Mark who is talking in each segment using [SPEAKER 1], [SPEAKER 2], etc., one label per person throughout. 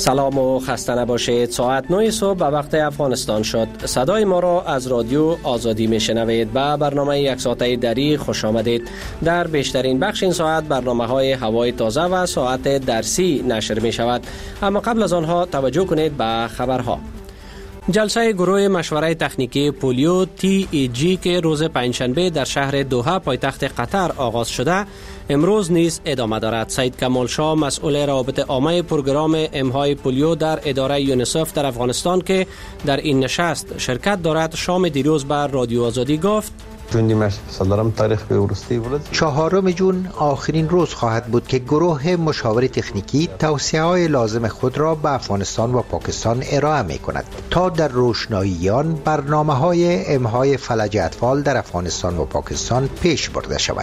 [SPEAKER 1] سلام و خسته نباشید. ساعت 9 صبح به وقت افغانستان شد. صدای ما را از رادیو آزادی میشنوید. به برنامه یک ساعته دری خوش آمدید. در بیشترین بخش این ساعت برنامه های هوای تازه و ساعت درسی نشر می شود. اما قبل از آنها توجه کنید به خبرها. جلسه گروه مشوره تکنیکی پولیو TEG که روز پنجشنبه در شهر دوحه پایتخت قطر آغاز شده امروز نیز ادامه دارد. سید کمال شاه مسئول روابط عامه پروگرام امهای پولیو در اداره یونیسف در افغانستان که در این نشست شرکت دارد شام دیروز بر رادیو آزادی گفت:
[SPEAKER 2] 4 جون آخرین روز خواهد بود که گروه مشاور تکنیکی توصیه‌های لازم خود را به افغانستان و پاکستان ارائه می کند تا در روشنایی آن برنامه‌های امهای فلج اطفال در افغانستان و پاکستان پیش برده شود.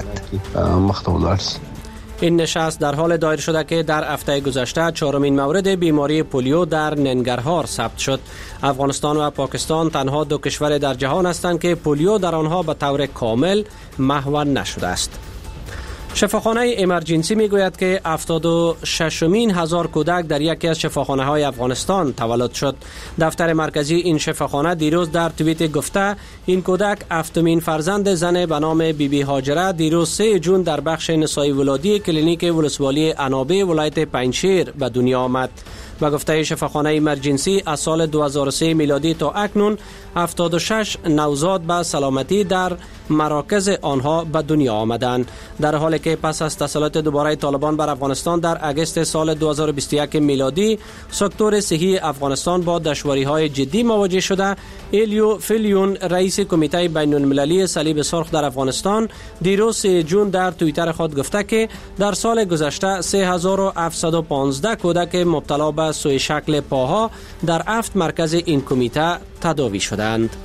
[SPEAKER 1] این نشست در حال دایر شده که در هفته گذشته 4مین مورد بیماری پولیو در ننگرهار ثبت شد. افغانستان و پاکستان تنها 2 کشور در جهان هستند که پولیو در آنها به طور کامل محو نشده است. شفاخانه امرجنسی میگوید که 76,000 هزار کودک در یکی از شفاخانه های افغانستان تولد شد. دفتر مرکزی این شفاخانه دیروز در توییت گفته این کودک 7مین فرزند زن به نام بیبی هاجره دیروز 3 جون در بخش نسایی ولادی کلینیک ولسوالی عنابه ولایت پنجشیر به دنیا آمد. و گفته شفاخانه امرجنسی از سال 2003 میلادی تا اکنون 76 نوزاد به سلامتی در مراکز آنها به دنیا آمدند، در حالی که پس از تسلط دوباره طالبان بر افغانستان در اگست سال 2021 میلادی سکتور صحی افغانستان با دشواری‌های جدی مواجه شده. الیو فیلیون رئیس کمیته بین‌المللی صلیب سرخ در افغانستان دیروز 3 جون در توییتر خود گفته که در سال گذشته 3715 کودک مبتلا به سوء شکل پاها در 7 مرکز این کمیته تداوی شدند.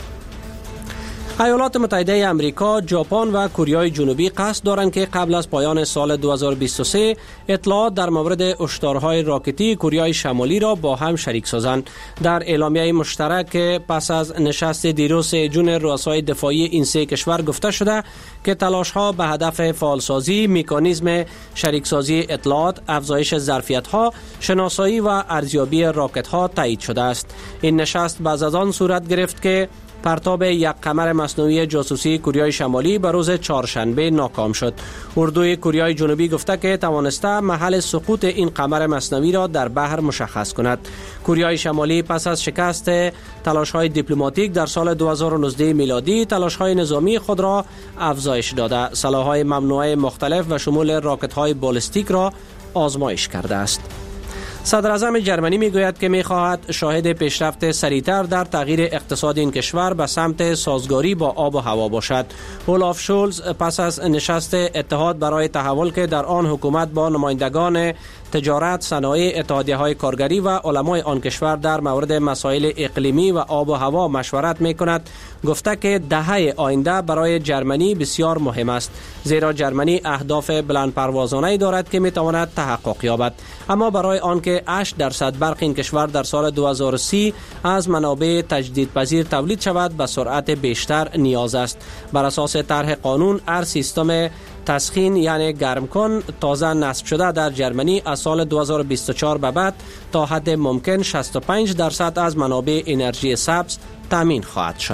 [SPEAKER 1] ایالات متحده آمریکا، ژاپن و کره جنوبی قصد دارند که قبل از پایان سال 2023 اطلاعات در مورد هشدارهای راکتی کره شمالی را با هم شریک سازند. در اعلامیه مشترک پس از نشست دیروز 3 جون رؤسای دفاعی این 3 کشور گفته شده که تلاش‌ها به هدف فعالسازی مکانیزم شریکسازی اطلاعات، افزایش ظرفیت‌ها، شناسایی و ارزیابی راکت‌ها تایید شده است. این نشست بعد از آن صورت گرفت که پرتاب یک قمر مصنوعی جاسوسی کره شمالی به روز چهارشنبه ناکام شد. اردوی کره جنوبی گفته که توانسته محل سقوط این قمر مصنوعی را در بحر مشخص کند. کره شمالی پس از شکست تلاش‌های دیپلماتیک در سال 2019 میلادی تلاش‌های نظامی خود را افزایش داده، سلاح‌های ممنوعه مختلف و شمول راکت‌های بالستیک را آزمایش کرده است. صدر اعظم جرمنی میگوید که میخواهد شاهد پیشرفت سریعتر در تغییر اقتصاد این کشور به سمت سازگاری با آب و هوا باشد. اولاف شولز پس از نشست اتحاد برای تحول که در آن حکومت با نمایندگان تجارت، صنایع، اتحادیه‌های کارگری و علمای آن کشور در مورد مسائل اقلیمی و آب و هوا مشورت می‌کند، گفته که دهه آینده برای جرمنی بسیار مهم است، زیرا جرمنی اهداف بلندپروازانه‌ای دارد که می‌تواند تحقق یابد، اما برای آنکه 8% برق این کشور در سال 2030 از منابع تجدیدپذیر تولید شود به سرعت بیشتر نیاز است. بر اساس طرح قانون هر سیستم تسخین یعنی گرم کن تازه نصب شده در جرمنی از سال 2024 به بعد تا حد ممکن 65% از منابع انرژی سبز تامین خواهد شد.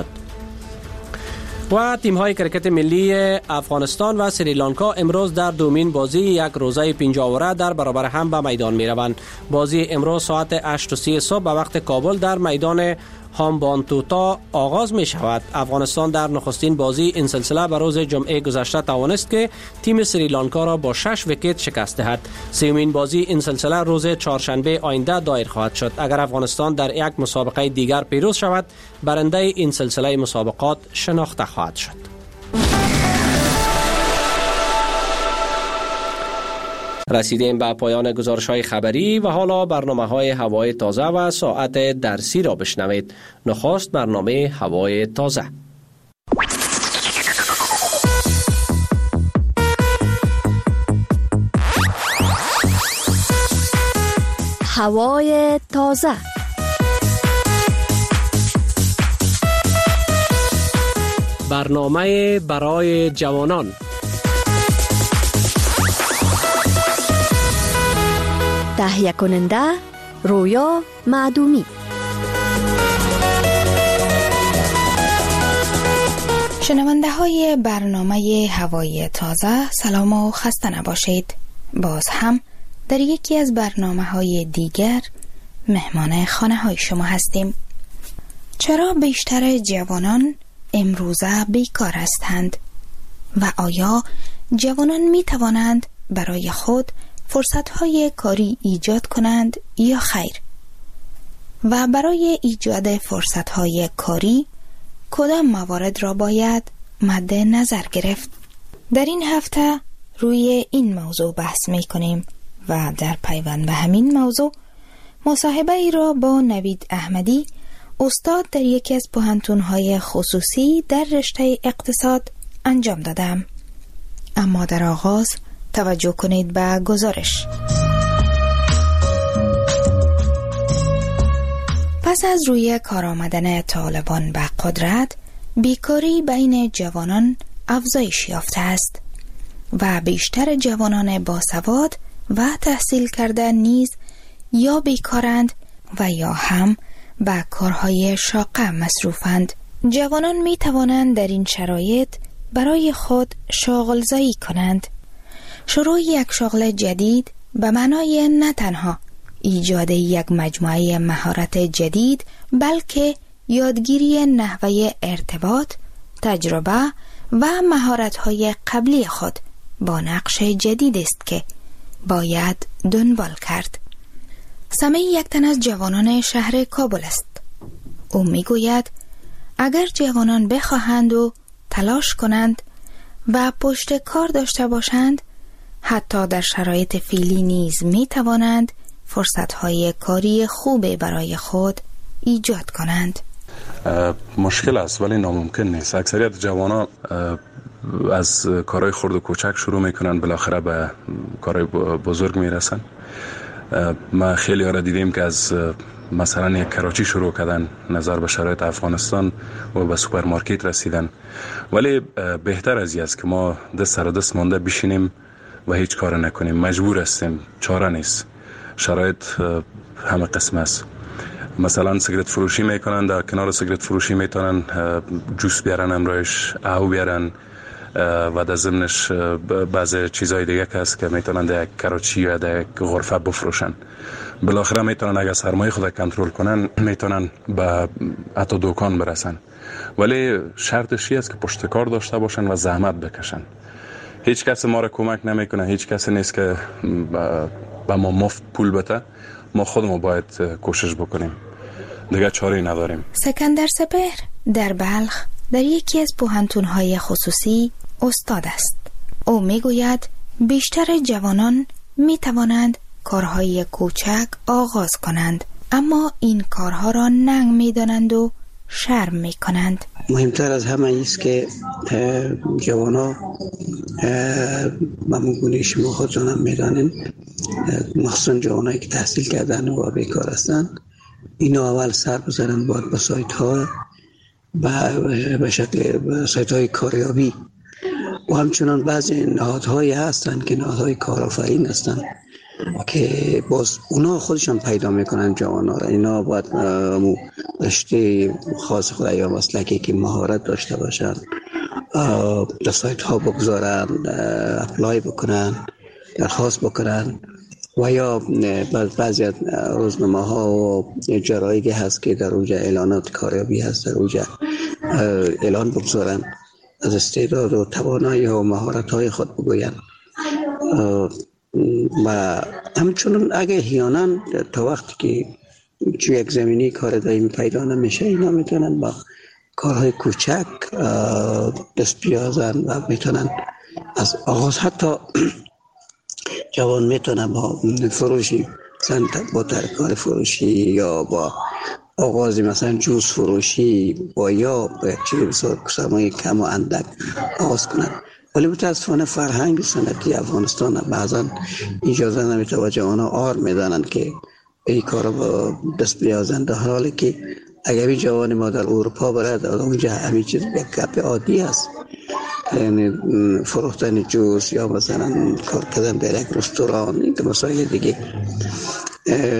[SPEAKER 1] و تیم‌های کرکت ملی افغانستان و سریلانکا امروز در دومین بازی یک روزه 5 اوره در برابر هم به میدان می‌روند. بازی امروز ساعت 8:30 صبح به وقت کابل در میدان هامبانتوتا آغاز می شود. افغانستان در نخستین بازی این سلسله به روز جمعه گذشته توانست که تیم سریلانکا را با 6 ویکت شکست دهد. سومین بازی این سلسله روز چهارشنبه آینده دایر خواهد شد. اگر افغانستان در یک مسابقه دیگر پیروز شود، برنده این سلسله مسابقات شناخته خواهد شد. رسیدیم به پایان گزارش‌های خبری و حالا برنامه‌های هوای تازه و ساعت درسی را بشنوید. نخست برنامه هوای تازه.
[SPEAKER 3] هوای تازه.
[SPEAKER 1] برنامه برای جوانان.
[SPEAKER 3] تهیه کننده رویا معدومی.
[SPEAKER 4] شنونده های برنامه هوای تازه، سلام و خسته نباشید. باز هم در یکی از برنامه های دیگر مهمان خانه های شما هستیم. چرا بیشتر جوانان امروزه بیکار هستند و آیا جوانان می توانند برای خود فرصت های کاری ایجاد کنند یا خیر؟ و برای ایجاد فرصت های کاری کدام موارد را باید مد نظر گرفت؟ در این هفته روی این موضوع بحث می کنیم و در پیوند به همین موضوع مصاحبه ای را با نوید احمدی، استاد در یکی از پوهنتون‌های خصوصی در رشته اقتصاد انجام دادم. اما در آغاز توجه کنید به گزارش. پس از روی کار آمدن طالبان به قدرت، بیکاری بین جوانان افزایش یافته است و بیشتر جوانان باسواد و تحصیل کرده نیز یا بیکارند و یا هم به کارهای شاقه مصروفند. جوانان می توانند در این شرایط برای خود شاغل‌زایی کنند. شروع یک شغل جدید به معنای نه تنها ایجاد یک مجموعه مهارت جدید، بلکه یادگیری نحوه ارتباط، تجربه و مهارت‌های قبلی خود با نقش جدید است که باید دنبال کرد. سمی یک تن از جوانان شهر کابل است. او میگوید اگر جوانان بخواهند و تلاش کنند و پشت کار داشته باشند، حتی در شرایط فعلی نیز می توانند فرصت‌های کاری خوب برای خود ایجاد کنند.
[SPEAKER 5] مشکل است ولی ناممکن نیست. اکثریت جوانان از کارهای خرد و کوچک شروع میکنن، بالاخره به کارهای بزرگ میرسن. ما خیلی ها را دیدیم که از مثلا یک کراچی شروع کردن، نظر به شرایط افغانستان و به سوپرمارکت رسیدن. ولی بهتر از این است که ما دست سر دست مانده بشینیم و هیچ کار نکنیم. مجبور هستیم، چاره نیست. شرایط همه قسم است. مثلا سیگرت فروشی میکنن، در کنار سیگرت فروشی میتونن جوس بیارن، امروز او بیارن و در ضمنش بعضی چیزهای دیگه که هست که میتونن در یک کراچی یا در یک غرفه بفروشن. بالاخره میتونن اگر سرمایه خود کنترل کنن میتونن به حتی دکان برسن. ولی شرطش این است که پشت کار داشته باشن و زحمت بکشن. هیچ کس ما را کمک نمیکنه، هیچ کسی نیست که به ما مفت پول بده. ما خودمون باید کوشش بکنیم، دیگه چاره‌ای نداریم.
[SPEAKER 4] سکندر سپهر در بلخ در یکی از پوهنتون‌های خصوصی استاد است. او میگوید بیشتر جوانان میتوانند کارهای کوچک آغاز کنند، اما این کارها را ننگ میدانند و شرم میکنند.
[SPEAKER 6] مهمتر از همه ایست که جوانا ممگونه شما خودتان هم میدانین، مخصوصا جوانایی که تحصیل کردن و بیکار هستند، اینو اول سر بزنن باید به سایت ها به شکل سایت های کاریابی و همچنان بعضی نهادهایی هستند که نهادهای کارآفرین هستند که باز اونا خودشان پیدا میکنن جوانا را. اینا باید رشته خاص خود یا مسلکی که مهارت داشته باشن در سایت ها بگذارن، اپلای بکنن، درخواست بکنن و یا بعضی از روزنامه ها و جرایدی هست که در اونجا اعلانات کاریابی هست، در اونجا اعلان بگذارن، از استعداد و توانایی و مهارت های خود بگوین. و همچنان اگه احیانا تا وقتی که چون یک زمینی کار دائمی پیدا نمیشه، اینا میتونن با کارهای کوچک دست بیازن و میتونن از آغاز، حتی جوان میتونن با فروشی مثلا با ترکار فروشی یا با آغازی مثلا جوس فروشی با یا با یک چیز بسیار سرمایه کم و اندک آغاز کنن. ولی متاسفانه فرهنگ سنتی افغانستان بعضا اجازه نمیده و جوانا آر میدانند که این کار رو دست بیازند، در حالی که اگر این جوان ما در اروپا برد اونجا همین چیز یک گپ عادی است، یعنی فروختن جوس یا مثلا کار کردن در یک رستوران، این مسائل دیگه.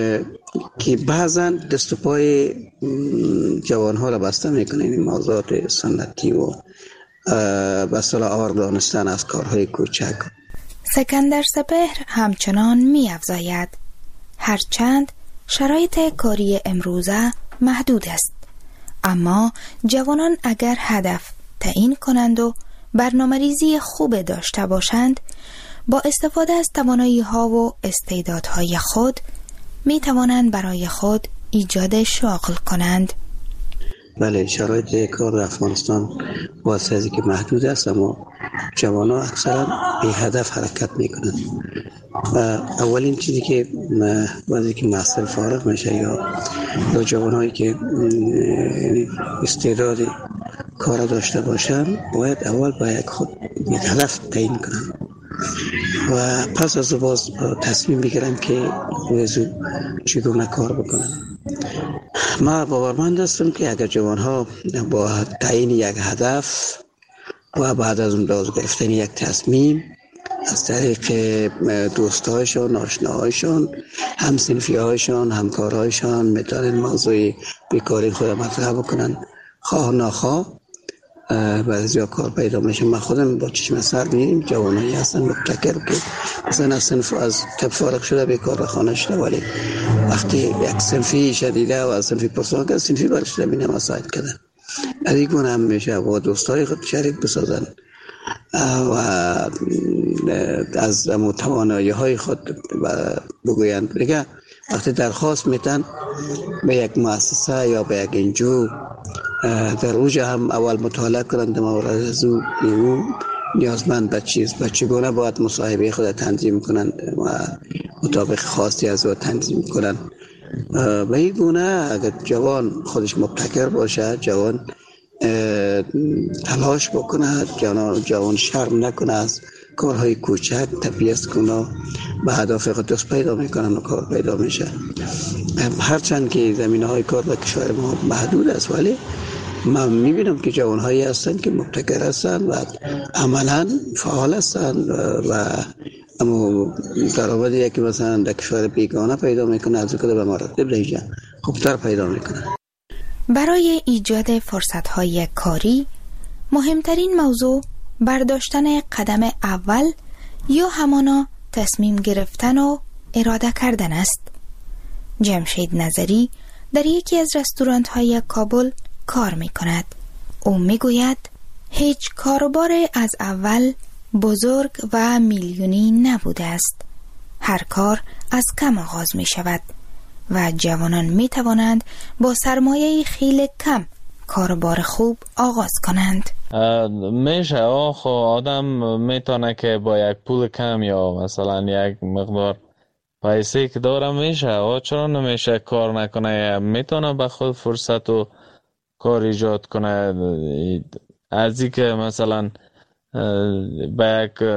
[SPEAKER 6] که بعضا دست و پای جوان ها را بسته میکنه، این موضوعات سنتی و به اصطلاح آور دانستن از کارهای کوچک.
[SPEAKER 4] سکندر سپهر همچنان می افزاید هرچند شرایط کاری امروزه محدود است، اما جوانان اگر هدف تعیین کنند و برنامه‌ریزی خوب داشته باشند، با استفاده از توانایی‌ها و استعدادهای خود می توانند برای خود ایجاد شغل کنند.
[SPEAKER 6] بله، شرایط کار در افغانستان واسه ازی که محدود است، اما جوانان اکثرا به هدف حرکت میکنند. اولین چیزی که وقتی که محصل فارغ میشه یا جوانایی که استعداد کار داشته باشند، باید اول باید خود یک هدف تعیین کنند و پس از باز تصمیم بگیرم که وزو چگونه کار بکنن. ما باورمند هستم که اگر جوانها با تعیین یک هدف و بعد از اون باز گرفتن یک تصمیم از طریق دوستایشان، آشناهایشان، همسنفیهایشان، همکارهایشان میتونن موضوع بیکاری خود مطرح بکنن، خواه ناخواه بعضی ها کار پیدا میشه. من خودم با چشم سر می‌بینیم جوانایی هستن مبتکر که مثلا از صنف از طب فارغ شده بیکار خانه شده، ولی وقتی یک صنفی شدیده و از صنفی پرسان که صنفی برشده بینه مساعد کردن از این گونه هم میشه با دوستای خود شریک بسازن و از توانایی های خود بگویند. دیگه وقتی درخواست میتن به یک مؤسسه یا به یک انجو، در اوجه هم اول مطالعه کنند مورد از او نیازمند به چگونه باید مصاحبه خود تنظیم کنند و مطابق خواستی از او تنظیم کنند. به این گونه اگر جوان خودش مبتکر باشه، جوان تلاش بکنه، جوان شرم نکنه از کارهای کوچک، تبعیض کنه، به هدف خود دست پیدا میکنن و کار پیدا میشه. هرچند که زمینه های کار در کشور ما محدود است، ولی من میبینم که جوان هایی هستن که مبتکر هستن و عملا فعال هستن و اما درآمد یکی مثلا در کشور بیگانه پیدا میکنه از کده به مراتب دیگه خوبتر پیدا میکنه.
[SPEAKER 4] برای ایجاد فرصت‌های کاری مهمترین موضوع برداشتن قدم اول یا همانا تصمیم گرفتن و اراده کردن است. جمشید نظری در یکی از رستوران‌های کابل کار می‌کند. او می‌گوید هیچ کاروبار از اول بزرگ و میلیونی نبوده است. هر کار از کم آغاز می‌شود و جوانان می‌توانند با سرمایه خیلی کم کاروبار خوب آغاز کنند.
[SPEAKER 3] میشه خب آدم میتونه که با یک پول کم یا مثلا یک مقدار پیسه که داره میشه، چرا نمیشه کار نکنه؟ میتونه به خود فرصت و کار ایجاد کنه. از این که مثلا به یک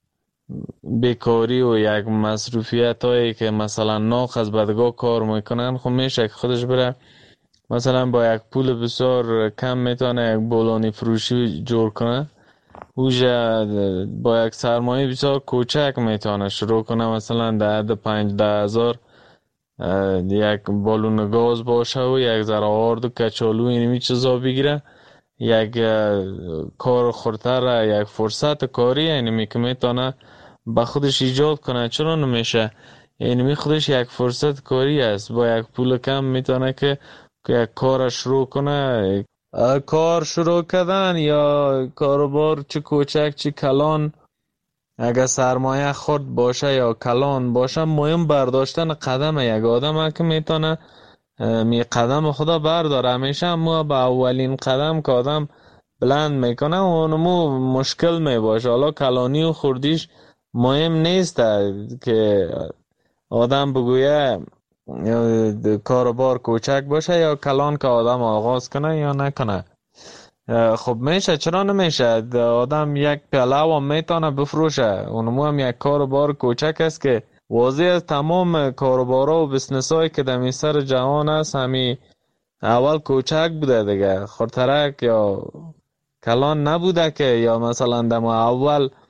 [SPEAKER 3] بیکاری و یک مصروفیت هایی که مثلا ناخ از بدگاه کار میکنن، خب میشه که خودش بره مثلا با یک پول بسیار کم میتونه یک بولانی فروشی جور کنه. اوجه با یک سرمایه بسیار کوچک میتونه شروع کنه، مثلا در حد 5-10 هزار یک بالون گاز باشه و یک ذره آرد و کچالو اینمی چیزا بگیره، یک کار خورتر، یک فرصت کاری اینمی که میتونه با خودش ایجاد کنه. چرا نمیشه؟ اینمی خودش یک فرصت کاری است. با یک پول کم میتونه که یک کار شروع کنه. کار شروع کردن یا کاروبار چه کوچک چه کلان، اگر سرمایه خرد باشه یا کلان باشه، مهم برداشتن قدم یک آدم که میتونه می قدم خدا برداره. همیشه ما با اولین قدم که آدم بلند میکنه اونمو مشکل میباشه. حالا کلانی و خردیش مهم نیست که آدم بگویه کاروبار کوچک باشه یا کلان که آدم آغاز کنه یا نکنه. خب میشه، چرا نمیشه؟ آدم یک پیاله و میتونه بفروشه، اونمو هم یک کاروبار کوچک است که واضح از تمام کاروبارا و بسنس هایی که در سر جهان است همی اول کوچک بوده دیگه، خردترک یا کلان نبوده که، یا مثلا در اول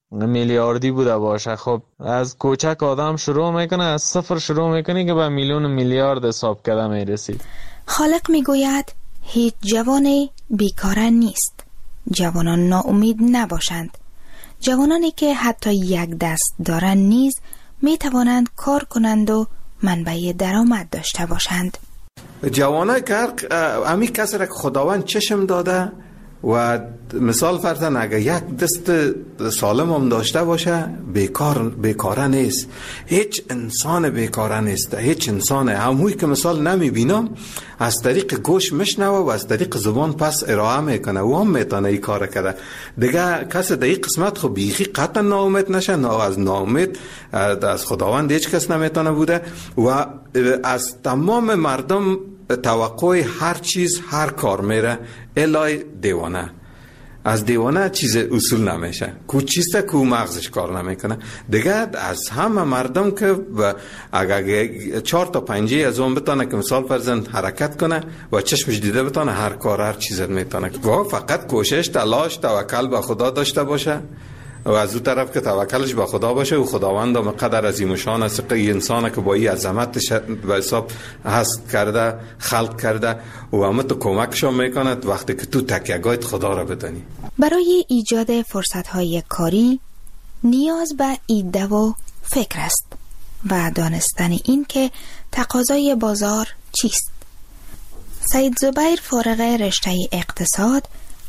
[SPEAKER 3] میلیاردی بوده باشه. خب از کوچک آدم شروع میکنه، از صفر شروع میکنه که به میلیون و میلیارد حساب کرده میرسید.
[SPEAKER 4] خالق میگوید هیچ جوانی بیکار نیست. جوانان ناامید نباشند. جوانانی که حتی یک دست دارند نیز میتوانند کار کنند و منبع درآمد داشته باشند.
[SPEAKER 7] جوانای که همی کسی را که خداوند چشم داده و مثال فرضاً اگه یک دست سالم هم داشته باشه بیکاره نیست. هیچ انسان بیکاره نیست. هیچ انسان هموی که مثال نمیبینم از طریق گوش میشنوه و از طریق زبان پس ارائه میکنه و هم میتونه این کار کرده. دیگه کسی در این قسمت خب بیخی قطعا ناامید نشه. از ناامید از خداوند هیچ کس نمیتونه بوده و از تمام مردم توقع هر چیز هر کار میره الای دیوانه. از دیوانه چیز اصول نمیشه. کو چیسته کو مغزش کار نمیکنه. دیگه از همه مردم که اگر 4 تا 5 از اون بتونه که مثال فرضاً حرکت کنه و چشمش دیده بتونه هر کار هر چیز میتونه. و فقط کوشش تلاش توکل به خدا داشته باشه و از اون طرف که توکلش به خدا باشه و خداوند هم قدر عظیم شان است که انسان که با این عظمتش به حساب هست کرده خلق کرده و همه تو کمکشون میکند وقتی که تو تکیه‌گاهت خدا را بدانی.
[SPEAKER 4] برای ایجاد فرصت‌های کاری نیاز به ایده و فکر است و دانستن این که تقاضای بازار چیست. سید زبیر فارغ رشته اقتصاد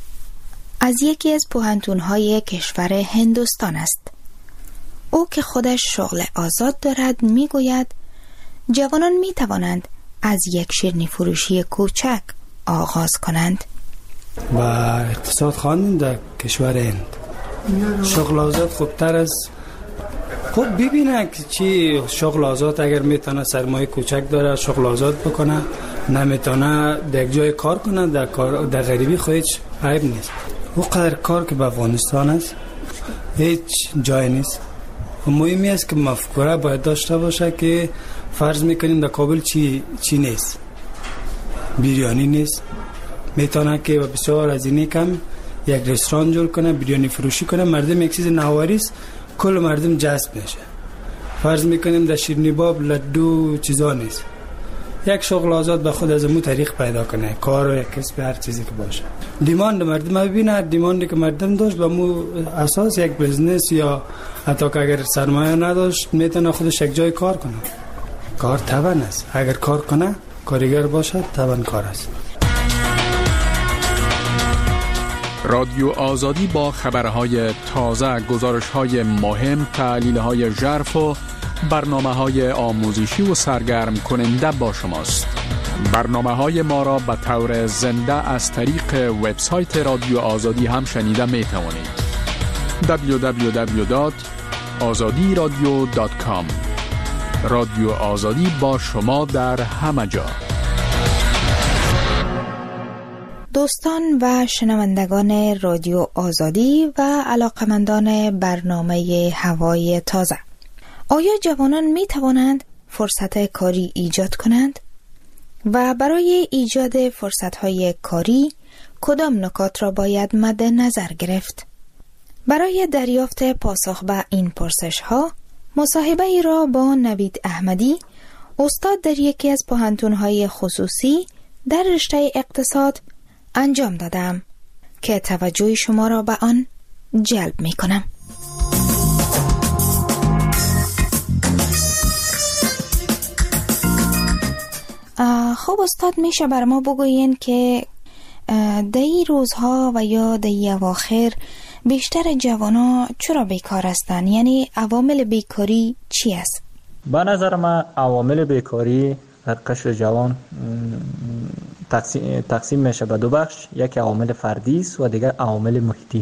[SPEAKER 4] از یکی از پوهنتون‌های کشور هندوستان است. او که خودش شغل آزاد دارد میگوید جوانان میتوانند از یک شیرینی فروشی کوچک آغاز کنند.
[SPEAKER 8] و اقتصاد خواندیم در کشور هند. شغل آزاد خوبتر از خب ببینه که چی شغل آزاد اگر میتونه سرمایه کوچک داره شغل آزاد بکنه، نمیتونه در جای کار کنه در غریبی خودش عیب نیست. او قدر کار که به افغانستان است هیچ جای نیست. مهمی است که مفکوره باید داشته باشه که فرض میکنیم در کابل چی نیست، بیریانی نیست، میتونه که بسیار از اینی کم یک رستوران جور کنه، بیریانی فروشی کنه، مردم یک چیز نوآوریست کل مردم جذب میشه. فرض میکنیم در شیرینی باب لدو چیزا نیست، یک شغل آزاد به خود از امو طریق پیدا کنه، کار و یک کسب هر چیزی که باشه. دیماند مردم ببینه، دیماندی که مردم داشت به امو اساس یک بزنس یا حتی که اگر سرمایه نداشت میتونه خودش یک جای کار کنه. کار توان است، اگر کار کنه کارگر باشد توان کار است.
[SPEAKER 9] رادیو آزادی با خبرهای تازه، گزارش‌های مهم، تحلیل‌های ژرف و برنامه‌های آموزشی و سرگرم کننده با شماست. برنامه‌های ما را به طور زنده از طریق وبسایت رادیو آزادی هم شنیده می‌توانید. www.azadiradio.com. رادیو آزادی با شما در همه جا.
[SPEAKER 4] دوستان و شنوندگان رادیو آزادی و علاقمندان برنامه هوای تازه، آیا جوانان می توانند فرصت کاری ایجاد کنند؟ و برای ایجاد فرصت‌های کاری کدام نکات را باید مد نظر گرفت؟ برای دریافت پاسخ به این پرسش‌ها مصاحبه ای را با نوید احمدی، استاد در یکی از پوهنتون‌های خصوصی در رشته اقتصاد انجام دادم که توجه شما را به آن جلب می کنم. خب استاد، میشه بر ما بگوین که در این روزها و یا در این اواخر بیشتر جوانا چرا بیکار هستند؟ یعنی عوامل بیکاری چی است؟
[SPEAKER 10] به نظر من عوامل بیکاری در قشر جوان تقسیم میشه به دو بخش، یک عوامل فردی است و دیگر عوامل محیطی.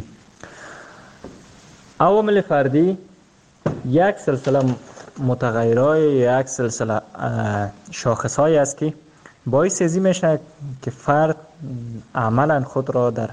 [SPEAKER 10] عوامل فردی یک سلسله متغیرهای، یک سلسله شاخصهایی است که باعث ازی میشه که فرد عملا خود را در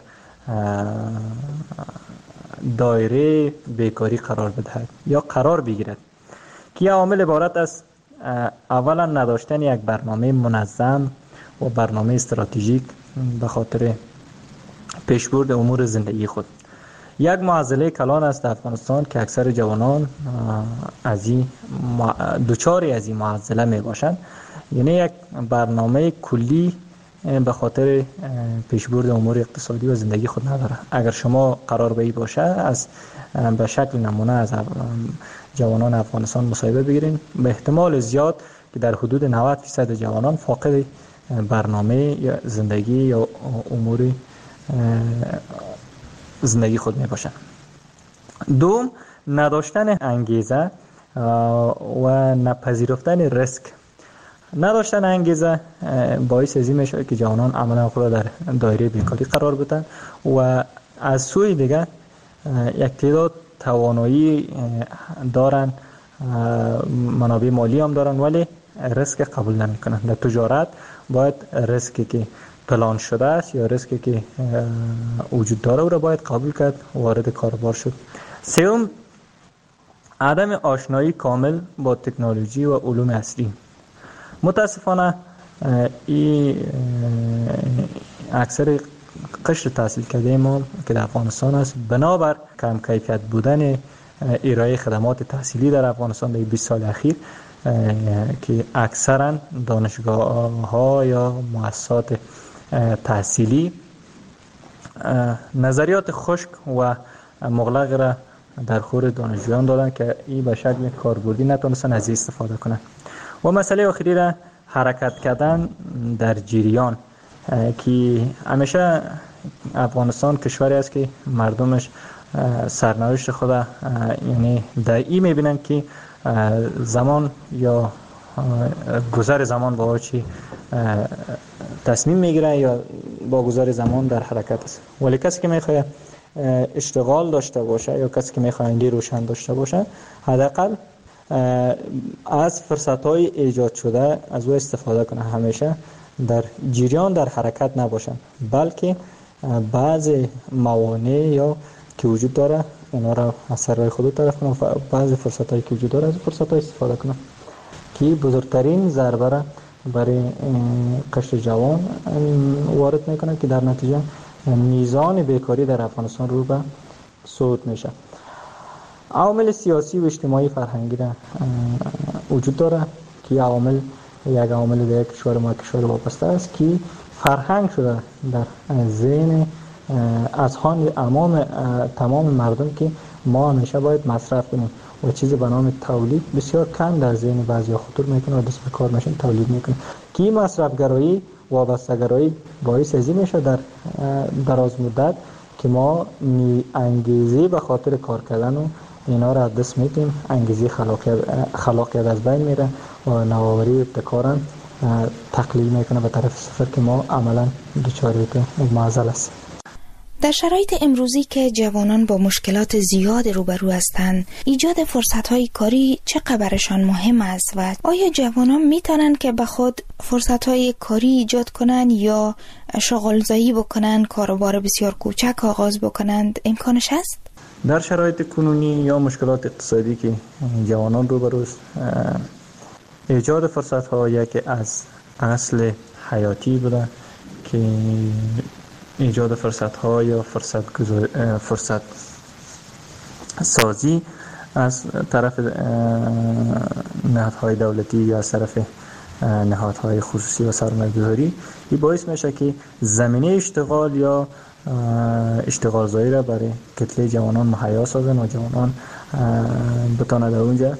[SPEAKER 10] دایره بیکاری قرار بدهد یا قرار بگیرد، که عوامل عبارت است اولا نداشتن یک برنامه منظم و برنامه استراتژیک به خاطر پیشبرد امور زندگی خود. یک معضله کلان است در افغانستان که اکثر جوانان از این دوچاری از این معضله می باشند. یعنی یک برنامه کلی به خاطر پیشبرد امور اقتصادی و زندگی خود نداره. اگر شما قرار به این باشه از به شکل نمونه از جوانان افغانستان مصاحبه بگیرین، به احتمال زیاد که در حدود 90% جوانان فاقد برنامه یا زندگی یا امور زندگی خود می باشند. دوم، نداشتن انگیزه و نپذیرفتن ریسک. نداشتن انگیزه باعث از این میشه که جوانان عملا خود در دایره بیکاری قرار بدن و از سوی دیگه یک تعداد توانایی دارن، منابع مالی هم دارن ولی ریسک قبول نمیکنن. در تجارت باید ریسکی که پلان شده است یا ریسکی که وجود داره او را باید قبول کرد، وارد کاروبار شد. سوم، عدم آشنایی کامل با تکنولوژی و علوم اصلی. متاسفانه اکثر قشر تحصیل کرده ما که در افغانستان است بنابر کم کیفیت بودن ارائه خدمات تحصیلی در افغانستان در 20 سال اخیر که اکثرا دانشگاه ها یا مؤسسات تحصیلی نظریات خشک و مغلق را در خور دانشجویان دادن که این به شکل کاربردی نتونستن از این استفاده کنن. و مسئله آخری را حرکت کردن در جریان که همیشه افغانستان کشوری است که مردمش سرنوشت خود یعنی در این میبینن که زمان یا گذر زمان با چی تصمیم میگیره یا با گذر زمان در حرکت است. ولی کسی که میخواد اشتغال داشته باشه یا کسی که میخواد انگی روشن داشته باشه حداقل از فرصت‌های ایجاد شده از او استفاده کنه، همیشه در جریان در حرکت نباشن، بلکه بعض موانع یا که وجود داره اونا را از سرای خود طرف کنه، بعض فرصت‌هایی که وجود داره از فرصت‌ها استفاده کنه که بزرگترین ضربه را برای قشر جوان وارد میکنه که در نتیجه میزان بیکاری در افغانستان رو به صعود میشه. عوامل سیاسی و اجتماعی فرهنگی را وجود داره که عوامل یک عامل دیگر کشور ما کشور وابسته است که فرهنگ شده در ذهن اذهان تمام مردم که ما همیشه باید مصرف کنیم و چیزی به نام تولید بسیار کم در ذهن بعضیا خطور میکنه و دست به کار میشن تولید میکنه که این مصرفگرایی وابستگرایی باعث از این میشه در دراز مدت که ما انگیزه به خاطر کار کردن و اینا را دست میدیم، انگیزه خلاقیت از بین میره و نوآوری ابتکار تقلیل میکنه به طرف صفر که ما عملا دچار معضل است.
[SPEAKER 4] در شرایط امروزی که جوانان با مشکلات زیاد روبرو هستند، ایجاد فرصت‌های کاری چقدر برشان مهم است و آیا جوانان میتونن که به خود فرصت‌های کاری ایجاد کنند یا شغل‌زایی بکنند، کاروبار بسیار کوچک آغاز بکنند؟ امکانش هست؟
[SPEAKER 10] در شرایط کنونی یا مشکلات اقتصادی که جوانان روبروست، ایجاد فرصت‌ها یکی از اصل حیاتی بوده که ایجاد فرصت‌ها یا فرصت سازی از طرف نهادهای دولتی یا از طرف نهادهای خصوصی و سرمایه‌گذاری این باعث میشه که زمینه اشتغال یا اشتغال زایی را برای کتله جوانان مهیا سازن و جوانان بتانه در اونجا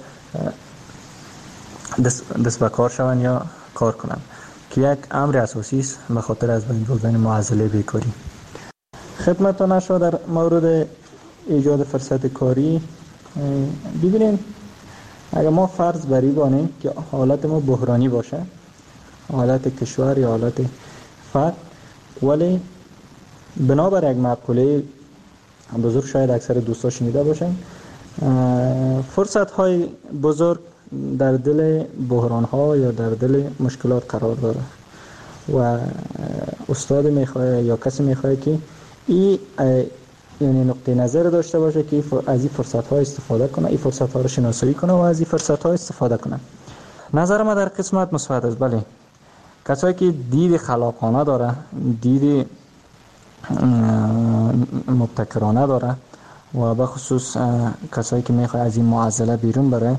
[SPEAKER 10] دست به کار شون یا کار کنن که یک امر اساسی است به خاطر از بین بردن معضله بیکاری. خدمتتان شد در مورد ایجاد فرصت کاری. ببینید اگر ما فرض بری بانیم که حالت ما بحرانی باشه، حالت کشور یا حالت فرد، ولی بنابر یک مقوله بزرگ شاید اکثر دوستا شنیده باشن، فرصت های بزرگ در دل بحران ها یا در دل مشکلات قرار داره و استاد میخواه یا کسی میخواه که این یعنی نقطه نظر داشته باشه که از این فرصت ها استفاده کنه، این فرصت ها رو شناسایی کنه و از این فرصت ها استفاده کنه. نظر ما در قسمت مثبت است. بله، کسایی که دید خلاقانه داره، دید مبتکرانه داره و به خصوص کسایی که میخواد از این معضله بیرون بره،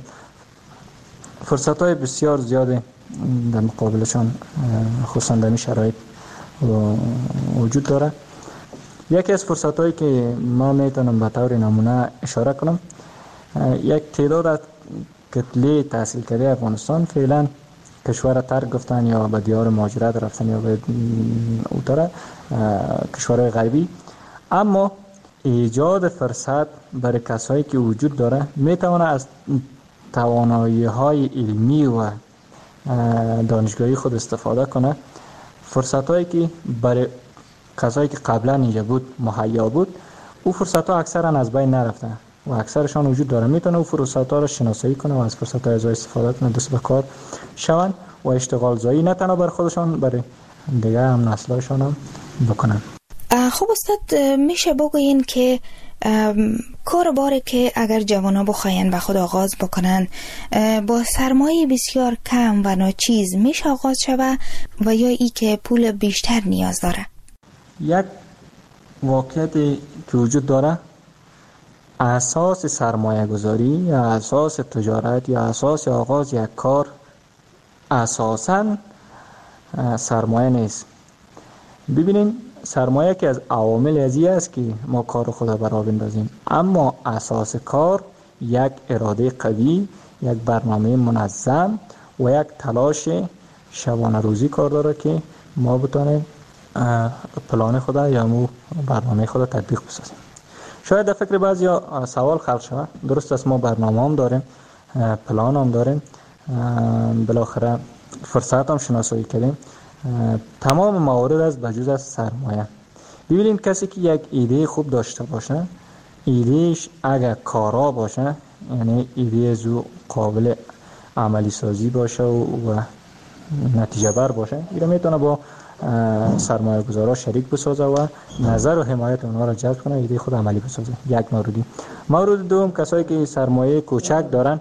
[SPEAKER 10] فرصت‌های بسیار زیاده در مقابلشان خصوصا در این شرایط وجود داره. یکی از فرصت‌هایی که ما میتونم به طور نمونه اشاره کنم، یک تعداد از کتله تحصیل کرده افغانستان فعلا کشور ترک گفتن یا به دیار مهاجرت رفتن یا به اوتره کشورهای غربی، اما ایجاد فرصت برای کسایی که وجود داره میتونه از توانایی‌های علمی و دانشگاهی خود استفاده کنه. فرصت‌هایی که برای کسایی که قبلا اینجا بود مهیا بود، او فرصت‌ها اکثرا از بین نرفته و اکثرشان وجود داره. میتونه او فرصت‌ها رو شناسایی کنه و از فرصت‌های ازای استفاده کنه، دست به کار شون و اشتغال زایی نه تنها بر خودشان، برای دیگه هم نسل‌هاشان هم بکنن.
[SPEAKER 4] خب استاد، میشه بگوین که کار باری که اگر جوانا بخواین به خود آغاز بکنن با سرمایه بسیار کم و ناچیز میشه آغاز شود و یا ای که پول بیشتر نیاز داره؟
[SPEAKER 10] یک واقعیتی که وجود داره، اساس سرمایه گذاری یا اساس تجارت یا اساس آغاز یک کار اساساً سرمایه نیست. ببینین سرمایه که از عوامل ازی است که ما کار خود برا بندازیم، اما اساس کار یک اراده قوی، یک برنامه منظم و یک تلاش شبانه روزی کار داره که ما بتونیم پلان خود یا مو برنامه خود تطبیق بسازیم. شاید در فکر بعضی سوال خلق شود، درست است ما برنامه هم داریم، پلان هم داریم، بالاخره فرصت هم شناسایی کردیم، تمام موارد از بجز از سرمایه. ببینید کسی که یک ایده خوب داشته باشه، ایدهش اگر کارا باشه، یعنی ایده زو قابل عملی سازی باشه و نتیجه بر باشه، اینا میتونه با سرمایه گذارا شریک بسازه و نظر و حمایت اونها را جلب کنه، ایده خود عملی بسازه. یک موردی. مورد دوم، کسایی که سرمایه کوچک دارن،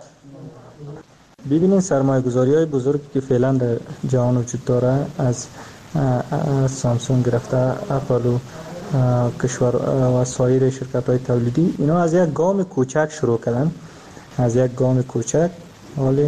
[SPEAKER 10] ببینید سرمایه گذاری های بزرگی که فعلا در جهان وجود داره، از سامسونگ گرفته اپل و کشور و سایر شرکت های تولیدی، اینا از یک گام کوچک شروع کردن، از یک گام کوچک حالی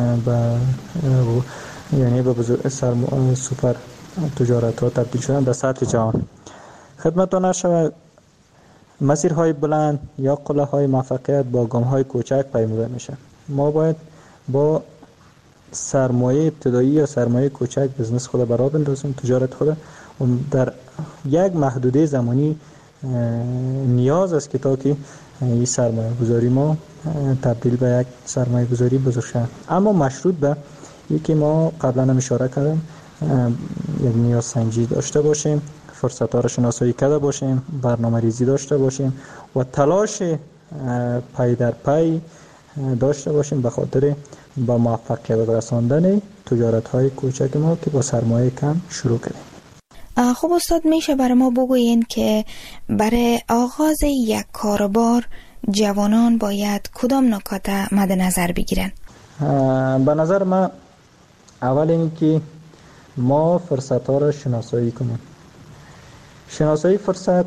[SPEAKER 10] یعنی به بزرگ سوپر تجارت ها تبدیل شدن در سطح جهان. خدمتتون نشود مسیرهای بلند یا قله های موفقیت با گام های کوچک پیموده میشه. ما باید با سرمایه ابتدایی یا سرمایه کوچک بزنس خود برا بندازیم، تجارت خود در یک محدوده زمانی نیاز است که تا که این سرمایه گذاری ما تبدیل به یک سرمایه گذاری بزرگ شد، اما مشروط به یکی ما قبلا هم اشاره کردم، یک نیاز سنجی داشته باشیم، فرصت ها را شناسایی کرده باشیم، برنامه ریزی داشته باشیم و تلاش پای در پای داشته باشیم به خاطر با موفقیت رساندن تجارت های کوچک ما که با سرمایه کم شروع کردیم.
[SPEAKER 4] خب استاد، میشه برای ما بگوین که برای آغاز یک کاروبار جوانان باید کدام نکات مد نظر بگیرن؟
[SPEAKER 10] به نظر من اول این که ما فرصت ها را شناسایی کنیم. شناسایی فرصت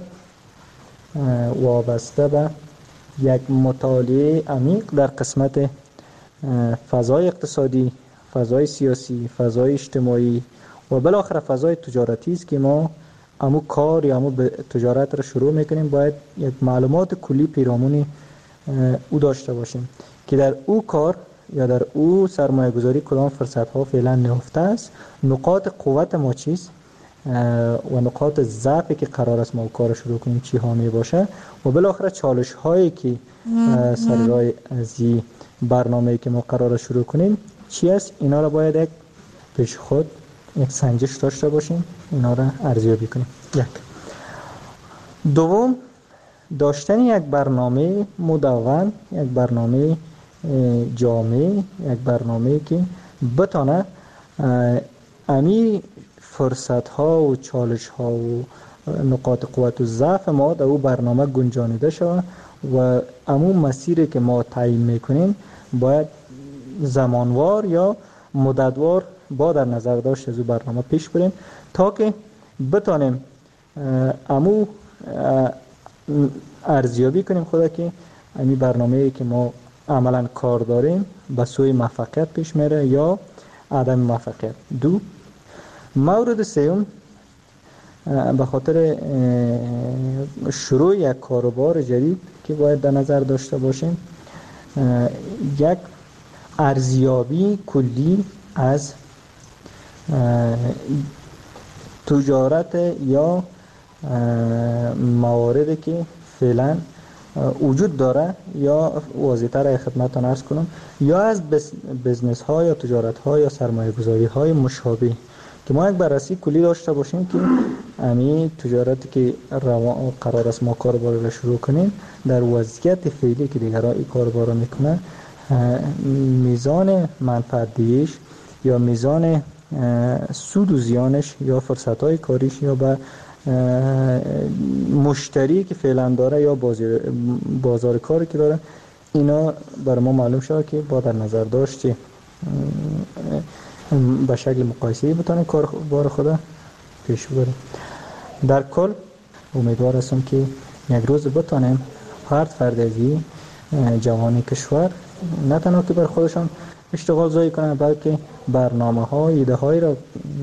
[SPEAKER 10] وابسته به یک مطالعه عمیق در قسمت فضای اقتصادی، فضای سیاسی، فضای اجتماعی و بالاخره فضای تجارتی است که ما امو کار یا امو تجارت را شروع میکنیم. باید یک معلومات کلی پیرامون او داشته باشیم که در او کار یا در او سرمایه گذاری کدام فرصت ها فعلا نهفته است، نقاط قوت ما چیست و نقاط ضعفی که قرار است ما کار شروع کنیم چی ها می باشه و بالاخره چالش هایی که سر راه از این برنامه‌ای که ما قرار شروع کنیم چی است. اینا را باید یک پیش خود یک سنجش داشته باشیم، اینا را ارزیابی کنیم. یک. دوم، داشتن یک برنامه مدون، یک برنامه جامع، یک برنامه که بتانه امی فرصت ها و چالش ها و نقاط قوت و ضعف ما در او برنامه گنجانیده شود و امون مسیری که ما تعیین میکنیم باید زمانوار یا مدتوار با در نظر داشت از او برنامه پیش بریم تا که بتانیم امو ارزیابی کنیم خدا که این برنامه‌ای که ما عملا کار داریم به سوی موفقیت پیش میره یا عدم موفقیت. دو، مورد سوم به خاطر شروع یک کاروبار جدید که باید در نظر داشته باشیم، یک ارزیابی کلی از تجارت یا مواردی که فعلا وجود داره یا واضح‌تر را خدمتتان عرض کنم، یا از بزنس ها یا تجارت ها یا سرمایه گذاری های مشابه که ما یک بررسی کلی داشته باشیم که همین تجارتی که قرار است ما کاربار را شروع کنیم در وضعیت فعلی که دیگر این کاربار را میکنه میزان منفعت دیش یا میزان سود و زیانش یا فرصت های کاریش یا به مشتری که فعلا داره یا بازار کاری که داره، اینا برای ما معلوم شد که با در نظر داشت به شکل مقایسه‌ای بتونیم کاربار خود پیش ببریم. در کل امیدوار هستم که یک روز بتونیم هر فردی جوان کشور نه تنها که بر خودشان اشتغال زایی کنند بلکه برنامه‌ها ایده‌هایی را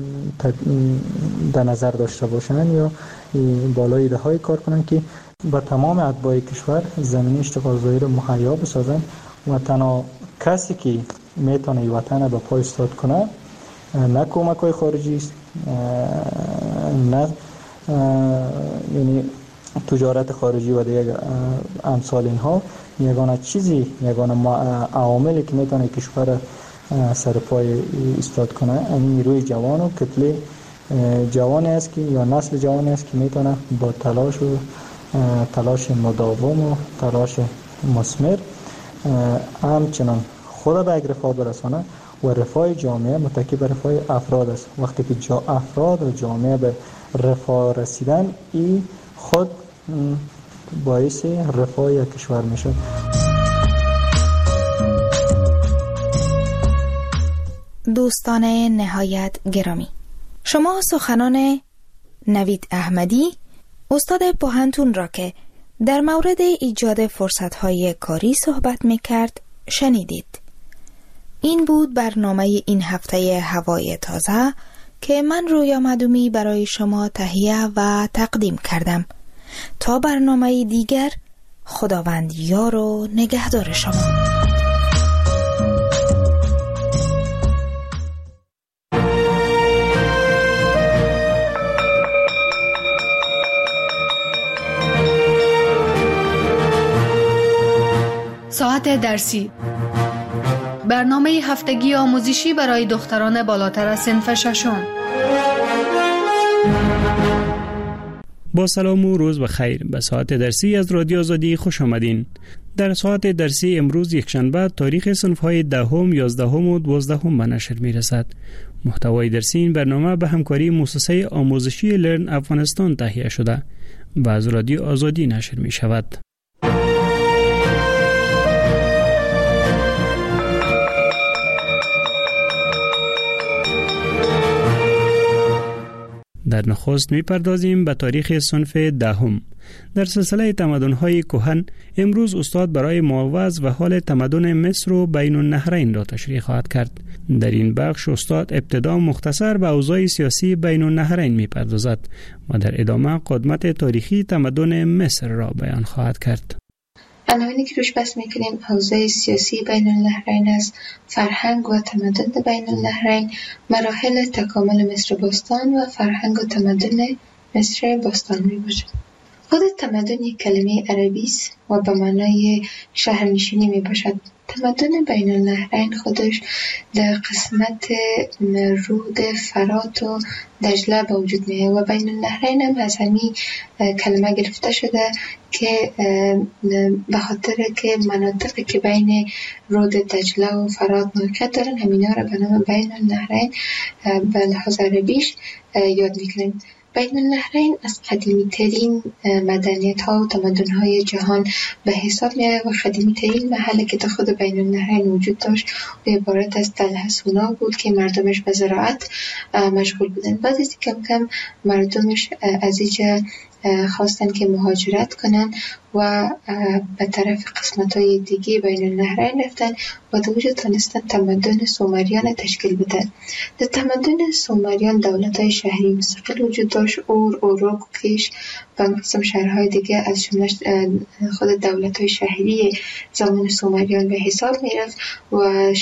[SPEAKER 10] در نظر داشته باشند یا بالای ایده‌های کار کنند که با تمام اتباع کشور زمینه اشتغال زایی را مهیا بسازند و تنها کسی که میتونه وطن به پای ایستاد کنه نه کمک‌های خارجی است، نه یعنی تجارت خارجی و دیگر امثال اینها، یگانه چیزی یگانه عواملی که میتونه کشور سر پای ایستاد کنه این نیروی جوان و کتله جوانی است که یا نسل جوانی است که میتونه با تلاش مداوم و تلاش مثمر همچنان خود به یک رفاه برسانه و رفاه جامعه متکی به رفاه افراد است. وقتی که افراد و جامعه به رفاه رسیدن این خود باعث رفاه یک کشور میشه.
[SPEAKER 4] دوستان نهایت گرامی، شما سخنان نوید احمدی استاد پوهنتون را که در مورد ایجاد فرصت‌های کاری صحبت می‌کرد شنیدید. این بود برنامه این هفته هوای تازه که من رویا مدومی برای شما تهیه و تقدیم کردم. تا برنامه دیگر، خداوند یار و نگهدار شما.
[SPEAKER 11] ساعت درسی، برنامه هفتگی آموزشی برای دختران بالاتر از صنف ششم.
[SPEAKER 12] با سلام و روز بخیر. به ساعت درسی از رادیو آزادی خوش آمدین. در ساعت درسی امروز یکشنبه تاریخ صنف‌های 10ام، 11ام و 12ام به نشر می‌رسد. محتوای درسی این برنامه به همکاری مؤسسه آموزشی لرن افغانستان تهیه شده و از رادیو آزادی نشر می‌شود. در نخست می‌پردازیم به تاریخ صنف 10ام. در سلسله تمدن‌های کهن امروز استاد برای معوض و حال تمدن مصر و بین النهرین را تشریح خواهد کرد. در این بخش استاد ابتدا مختصر به اوضاع سیاسی بین النهرین می‌پردازد و در ادامه قدمت تاریخی تمدن مصر را بیان خواهد کرد.
[SPEAKER 13] عناوینی که روش بحث میکنیم اوضاع سیاسی بین النهرین است، فرهنگ و تمدن بین النهرین، مراحل تکامل مصر باستان و فرهنگ و تمدن مصر باستان می باشد. خود تمدن یک کلمه عربی است و به معنای شهرنشینی می باشد. تمدن بین النهرین خودش در قسمت رود فرات و دجله به وجود میاد و بین النهرین هم از همین کلمه گرفته شده که به خاطر که مناطقی که بین رود دجله و فرات موقعیت دارن همینا را به نام بین النهرین به لحاظ عربیش یاد میکنیم. بین النهرین از قدیمی ترین مدنیت ها و تمدن های جهان به حساب می آید و قدیمی ترین محلی که تا خود بین النهرین وجود داشت و عبارت از تل حسونا بود که مردمش به زراعت مشغول بودن. بعد از کم کم مردمش از اینجا خواستن که مهاجرت کنن و به طرف قسمت‌های دیگه بین النهرین رفتن و در وجود تانستن تمدن سومریان تشکیل بدن. در تمدن سومریان دولت‌های شهری مستقل وجود داشت. اوروک، کیش و قسم شهرهای دیگه از جمله خود دولت‌های شهری زمان سومریان به حساب می‌رفت و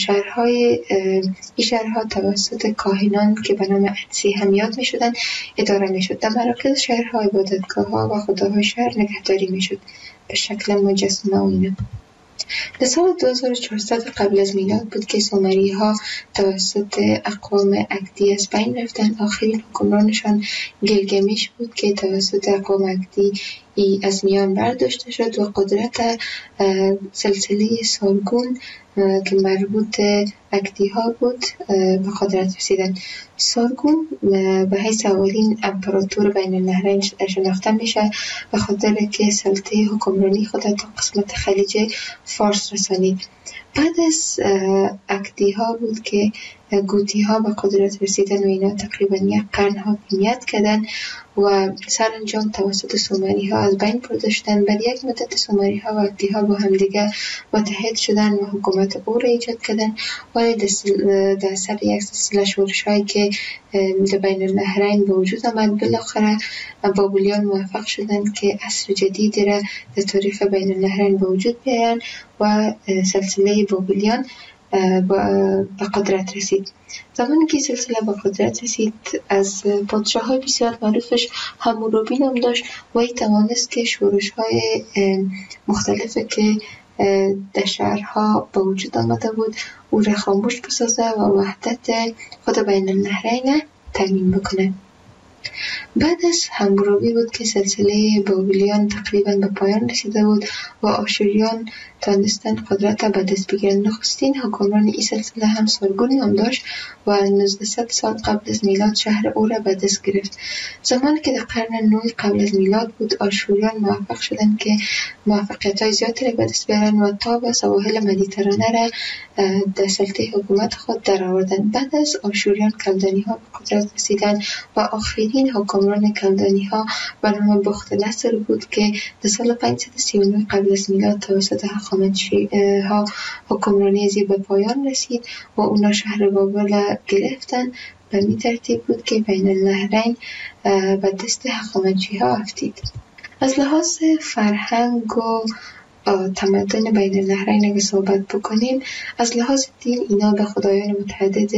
[SPEAKER 13] این شهرها توسط کاهنان که به نام اتسی هم یاد می‌شدن اداره می‌شد. در مراکز شهرها عبادتگاه‌ها و خداهای شهر نگهداری می‌شد به شکل مجسمه و اینا. در سال 2400 قبل از میلاد بود که سومری ها توسط اقوام اکدی از بین رفتن. آخرین حکمرانشان گیلگمش بود که توسط اقوام اکدی از میان برداشته شد و قدرت سلسله سارگون که مربوط اکدی ها بود به قدرت رسیدن. سارگون به حیث اولین امپراتور بین النهرین شناخته میشه به خاطر که سلطه حکمرانی خود تا قسمت خلیج فارس رسانید. بعد از اکدی ها بود که گوتی ها به قدرت رسیدن و اینا تقریبا یک قرن حاکمیت کردن و سرانجام توسط سومری ها از بین برده شدن. بعد یک مدت سومری ها و اکدی ها با هم دیگه متحد شدن و حکومت او را ایجاد کردن. ولی در سر یک سلسله شورش هایی که در بین النهرین به وجود آمد، بالاخره بابلیان موفق شدن که عصر جدیدی را در تاریخ بین النهرین به وجود بیارن و سلسله بابلیان به قدرت رسید. زمانی که سلسله به قدرت رسید از پادشاه های بسیار معروفش حمورابی نام داشت و ای توانست که شورش های مختلفه که در شهرها به وجود آمده بود او را خاموش بسازه و وحدت خود بین النهرین تامین بکنه. بعد از حمورابی بود که سلسله بابلیان تقریبا به پایان رسیده بود و آشوریان تانستن قدرت به دست بگیرن. نخستین حکمران این سلسله هم سارگون نام داشت و 1900 سال قبل از میلاد شهر او را به دست گرفت. زمانی که در قرن 9 قبل از میلاد بود آشوریان موفق شدند که موفقیت‌های زیادی را به دست بیارن و تا به سواحل مدیترانه را در سلطه حکومت خود درآوردند. بعد از آشوریان کلدانی‌ها به قدرت رسیدند و آخرین حکمران کلدانی‌ها به نام بخت‌نصر بود که در سال 539 قبل از میلاد توسط هخامنشی‌ها حکمرانی از به پایان رسید و اونا شهر بابل گرفتن. به این ترتیب بود که بین النهرین به دست هخامنشی‌ها افتید. از لحاظ فرهنگ و تمدن بین النهرین اگه صحبت بکنیم، از لحاظ دین اینا به خدایان متعدد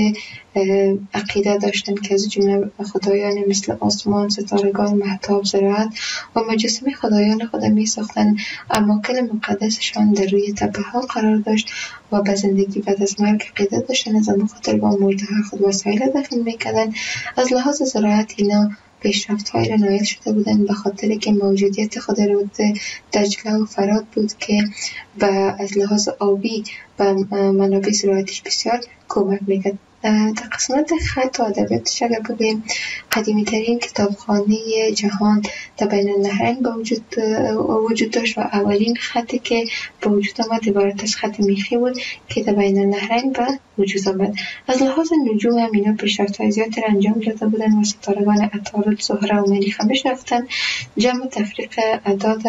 [SPEAKER 13] عقیده داشتن که از جمله خدایان مثل آسمان، ستارگان، مهتاب، زراعت و مجسمه خدایان خود می ساختن. اماکن مقدسشان در روی تپه ها قرار داشت و به زندگی بعد از مرگ عقیده داشتن، از آن خاطر با مرده خود وسایل دفن میکردن. از لحاظ زراعت اینا پیشرفت‌های را نایل شده بودند به خاطر که موجودیت خود رود دجله و فرات بود که از لحاظ آبی و منابع زراعتیش بسیار کمک میکرد. در قسمت خط و ادبیاتش اگر بگوییم، قدیمی ترین کتابخانه جهان در بین النهرین به وجود داشت و اولین خطی که به وجود آمد عبارت از خط میخی بود که در بین النهرین به وجود آمد. از لحاظ نجوم هم اینا پیشرفت‌های زیادی را انجام داده بودند و ستارگان عطارد، زهره و مریخ هم رفتن. جمع تفریق اعداد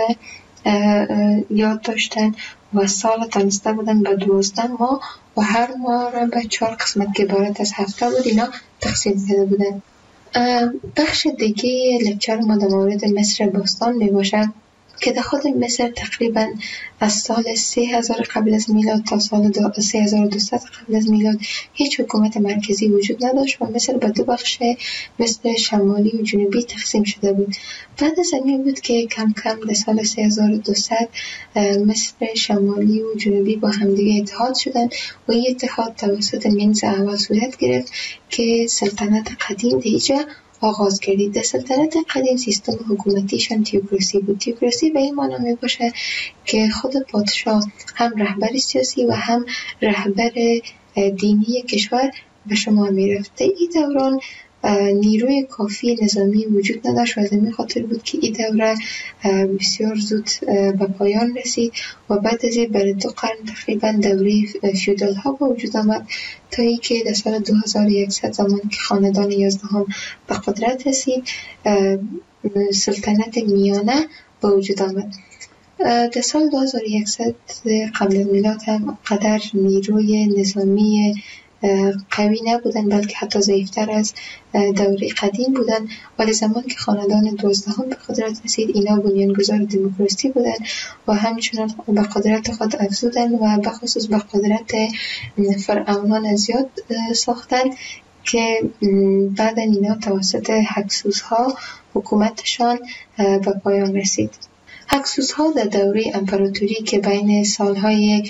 [SPEAKER 13] یاد داشتن و سال تانسته بودن به 12 ماه و هر ماه را به 4 قسمت که عبارت از هفته بود اینا تقسیم کرده بودن. بخش دیگه لکچر ما در مورد مصر باستان می باشه که در خود مصر تقریبا از سال 3000 قبل از میلاد تا سال 3200 قبل از میلاد هیچ حکومت مرکزی وجود نداشت و مصر به 2 بخش مصر شمالی و جنوبی تقسیم شده بود. بعد از این بود که کم کم در سال 3200 مصر شمالی و جنوبی با همدیگه اتحاد شدن و این اتحاد توسط منز اول صورت گرفت که سلطنت قدیم دیجا آغاز کردید. در سلطنت قدیم سیستم حکومتیشان تیوکراسی بود. تیوکراسی به این معنی می باشه که خود پادشاه هم رهبر سیاسی و هم رهبر دینی کشور به شما می رفته. این دوران نیروی کافی نظامی وجود نداشت و از این خاطر بود که این دوره بسیار زود به پایان رسید و بعد از این برای 2 قرن تقریبا دوره فیودال ها به وجود آمد تا ای که در سال 2100 زمان که خاندان 11 به قدرت رسید سلطنت میانه به وجود آمد. در سال 2100 قبل از میلاد هم قدر نیروی نظامی قوی نبودن، بلکه حتی ضعیفتر از دوره قدیم بودن. ولی زمان که خاندان 12 به قدرت رسید، اینا بنیانگذار دموکراسی بودن و همچنان به قدرت خود افزودن و بخصوص به قدرت فرعونان زیاد ساختن که بعد اینا توسط هکسوس‌ها حکومتشان به پایان رسید. هکسوس‌ها در دوره امپراتوری که بین سالهای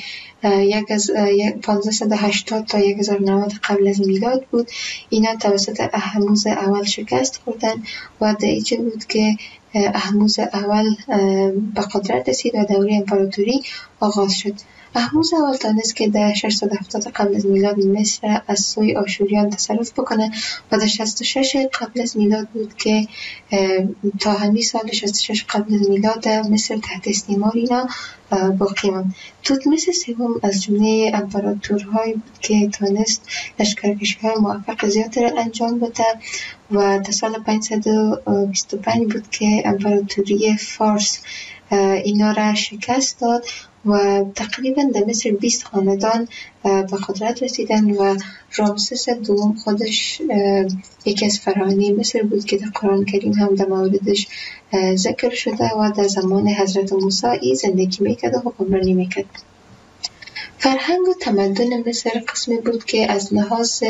[SPEAKER 13] 1580 تا 1090 قبل از میلاد بود، اینا توسط اهموز اول شکست خوردن و نتیجه بود که اهموز اول به قدرت رسید و دوره امپراتوری آغاز شد. اهموز اول تانست که در 670 قبل از میلاد مصر از سوی آشوریان تصرف بکنه و در 66 قبل از میلاد بود که تا همین سال 66 قبل از میلاد مصر تحت استعمار اینا باقی ماند. توتمس سوم از جمله امپراتورهایی بود که تانست لشکرکشی‌های موفق زیاد را انجام بده و در سال 525 بود که امپراتوری فارس اینا را شکست داد و تقریبا در مصر 20 خاندان به قدرت رسیدن و رامسس دوم خودش یکی از فراعنه مصر بود که در قرآن کریم هم در موردش ذکر شده و در زمان حضرت موسی زندگی میکرد و حکمرانی میکرد. فرهنگ و تمدن مصر قسمی بود که از لحاظ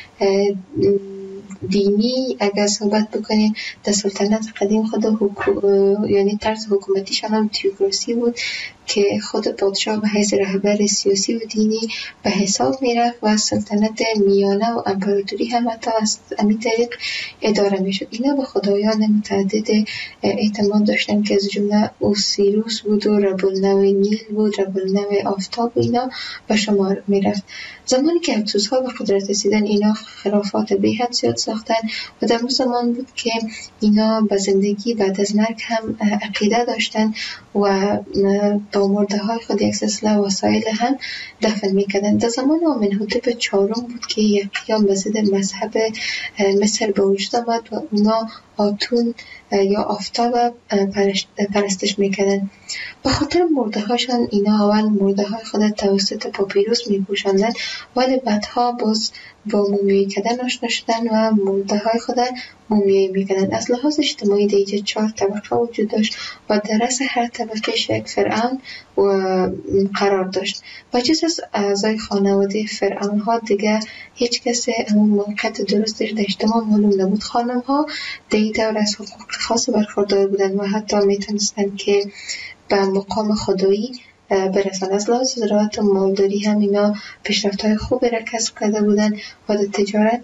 [SPEAKER 13] دینی اگر صحبت بکنیم در سلطنت قدیم خود یعنی طرز حکومتیشان هم تیوکراسی بود که خود پادشاه به حیث رهبر سیاسی و دینی به حساب میرفت و سلطنت میانه و امپراتوری هم حتی از همین طریق اداره میشد. اینا به خدایان متعدد اعتماد داشتن که از جمله اوسیروس بود و رب النوع نیل بود، رب النوع آفتاب و اینا به شمار میرفت. زمانی که هکسوس‌ها به قدرت رسیدن اینا خرافات به حد زیاد ساختن و در زمان بود که اینا به زندگی بعد از مرگ هم عقیده داشتن و با مرده های خود یک سلسله وسایل هم دفن میکردن. در زمان آمنحتب چهارم بود که یک قیام به ضد مذهب مصر به وجود آمد و اونا آتون یا آفتاب پرستش میکردن. به خاطر مرده هاشان اینا اول مرده های خود توسط پاپیروس میپوشاندن ولی بعدها باز با مومیایی کردن آشنا شدن و مرده های خود مومیایی میکردن. از لحاظ اجتماعی دیگه 4 طبقه وجود داشت و در رأس هر طبقه یک فرعون قرار داشت و جز از اعضای خانواده فرعون ها دیگه هیچ کسی همون موقعیت درستش در اجتماع معلوم نبود. خانم ها دیگه دور از حقوق خاص برخوردار بودن و حتی میتونستن که به مقام خدایی برسن. از لحاظ زراعت و مالداری هم اینا پیشرفت‌های خوبی را کسب کرده بودن و در تجارت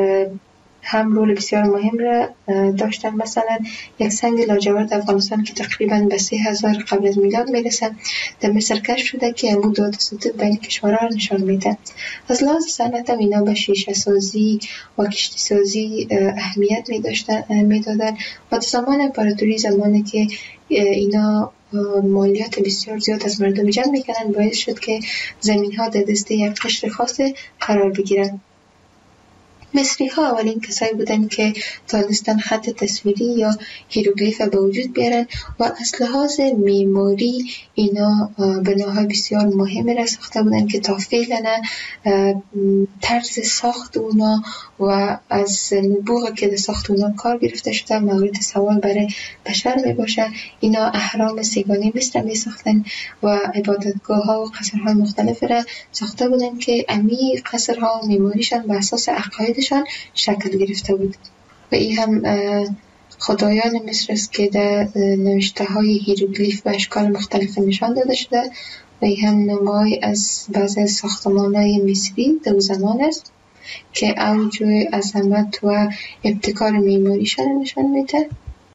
[SPEAKER 13] هم رول بسیار مهم را داشتن. مثلا یک سنگ لاجورد افغانستان که تقریبا به 3000 قبل از میلاد میرسه در مصر کشف شده که امو داد ستود بین کشورها را نشان میده. از لحاظ صنعت هم اینا به شیشه سازی و کشتی سازی اهمیت میدادن و در زمان امپراتوری زمانی که اینا مالیات بسیار زیاد از مردم جمع میکنن باعث شد که زمین ها در دسته یک قشر خاص قرار بگیرن. مصری ها اولین کسایی بودن که تانستن خط تصویری یا هیروگلیف به وجود بیارن و از لحاظ معماری اینا بناهای بسیار مهمی را ساخته بودن که تا فعلا طرز ساخت اونا و از نبوغ که در ساخت اونا کار گرفته شده مورد سوال برای بشر می باشه. اینا اهرام سیگانی مصر می ساختن و عبادتگاه ها و قصرهای مختلف را ساخته بودن که امی قصرها و معماریشان به اساس عقاید شکل گرفته بود و این هم خدایان مصر است که در نوشته های هیروگلیف و اشکال مختلف نشان داده شده و این هم نمای از بعض ساختمان های مصری در زمان است که اوج عظمت و ابتکار معماریشان نشان میده.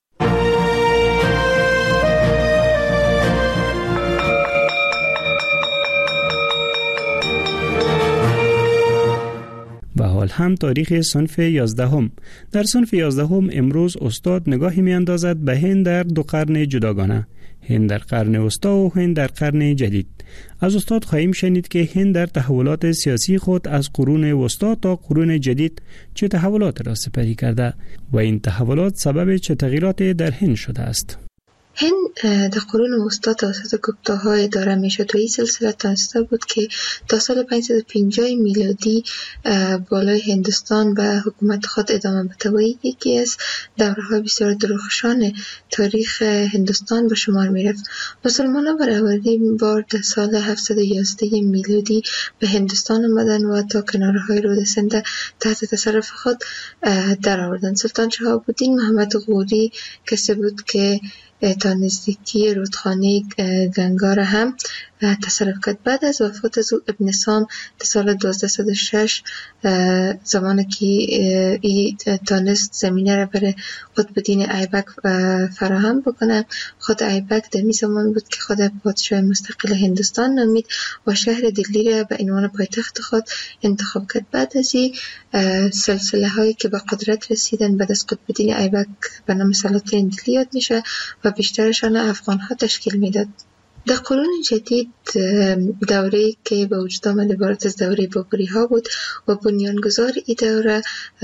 [SPEAKER 12] و حال هم تاریخ صنف 11. در صنف 11 امروز استاد نگاهی می اندازد به هند در 2 قرن جداگانه، هند در قرن وسطا و هند در قرن جدید. از استاد خواهیم شنید که هند در تحولات سیاسی خود از قرون وسطا تا قرون جدید چه تحولات را سپری کرده و این تحولات سبب چه تغییراتی در هند شده است.
[SPEAKER 13] هند در قرون وسطا توسط گپتاها اداره میشد و این سلسله تانسته بود که تا سال 550 میلادی بالای هندوستان به حکومت خود ادامه بده و یکی از دوره‌های بسیار درخشان تاریخ هندوستان به شمار میرفت. مسلمانان برای اولین بار در سال 711 میلادی به هندوستان آمدن و تا کنارهای رود سند تحت تصرف خود در آوردند. سلطان شهاب الدین محمد غوری کسی بود که تا نزدیکی رودخانه گنگا را هم تصرف کرد. بعد از وفات از او ابن سام در سال 1206 زمانی که ای تانست زمینه را برای قطب الدین ایبک فراهم بکنه، خود ایبک در می زمان بود که خود پادشاه مستقل هندوستان نامید و شهر دلی را به عنوان پایتخت خود انتخاب کرد. بعد از این سلسله هایی که به قدرت رسیدن بعد از قطب الدین ایبک به نام سلاطین دلی یاد میشه و بیشترشان افغان ها تشکیل میداد. در قرون جدید دوره‌ای که به وجود آمد عبارت از دوره بابری ها بود و بنیانگذار این دوره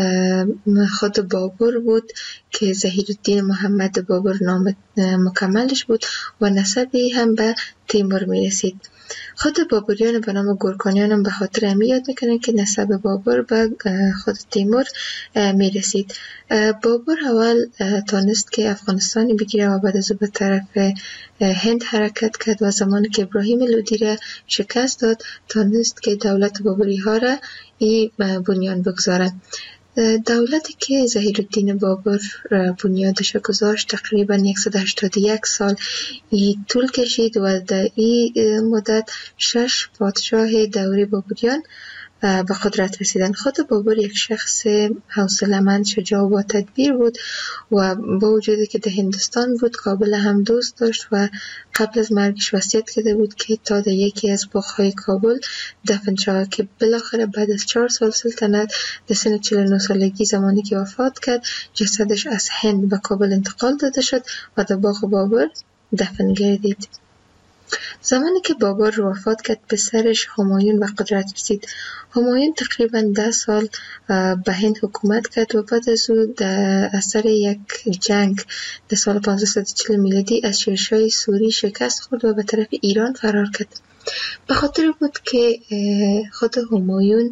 [SPEAKER 13] خود بابر بود که ظهیرالدین محمد بابر نام مکملش بود و نسبی هم به تیمور می رسید. خود بابریان به نام گورکانیان هم به خاطر همی یاد میکنن که نسب بابر به خود تیمور می رسید. بابر اول تانست که افغانستانی بگیره و بعد از او به طرف هند حرکت کرد و زمانی که ابراهیم لودی را شکست داد تانست که دولت بابری ها را بنیان بگذاره. دولتی که ظهیرالدین بابر بنیادش گذاشت تقریبا 181 سال طول کشید و در این مدت 6 پادشاه دوره بابریان به قدرت رسیدن. خود بابر یک شخص حوصله‌مند، شجاع و با تدبیر بود و با وجودی که در هندوستان بود کابل هم دوست داشت و قبل از مرگش وصیت کرده بود که تا در یکی از باغ‌های کابل دفن شود که بالاخره بعد از 4 سال سلطنت در سن 49 سالگی زمانی که وفات کرد جسدش از هند به کابل انتقال داده شد و در باغ بابر دفن گردید. زمانی که بابر وفات کرد پسرش همایون به قدرت رسید. همایون تقریبا 10 سال به هند حکومت کرد و بعد از او در اثر یک جنگ در سال 1540 میلادی از شیرشاه سوری شکست خورد و به طرف ایران فرار کرد. به خاطر بود که خود همایون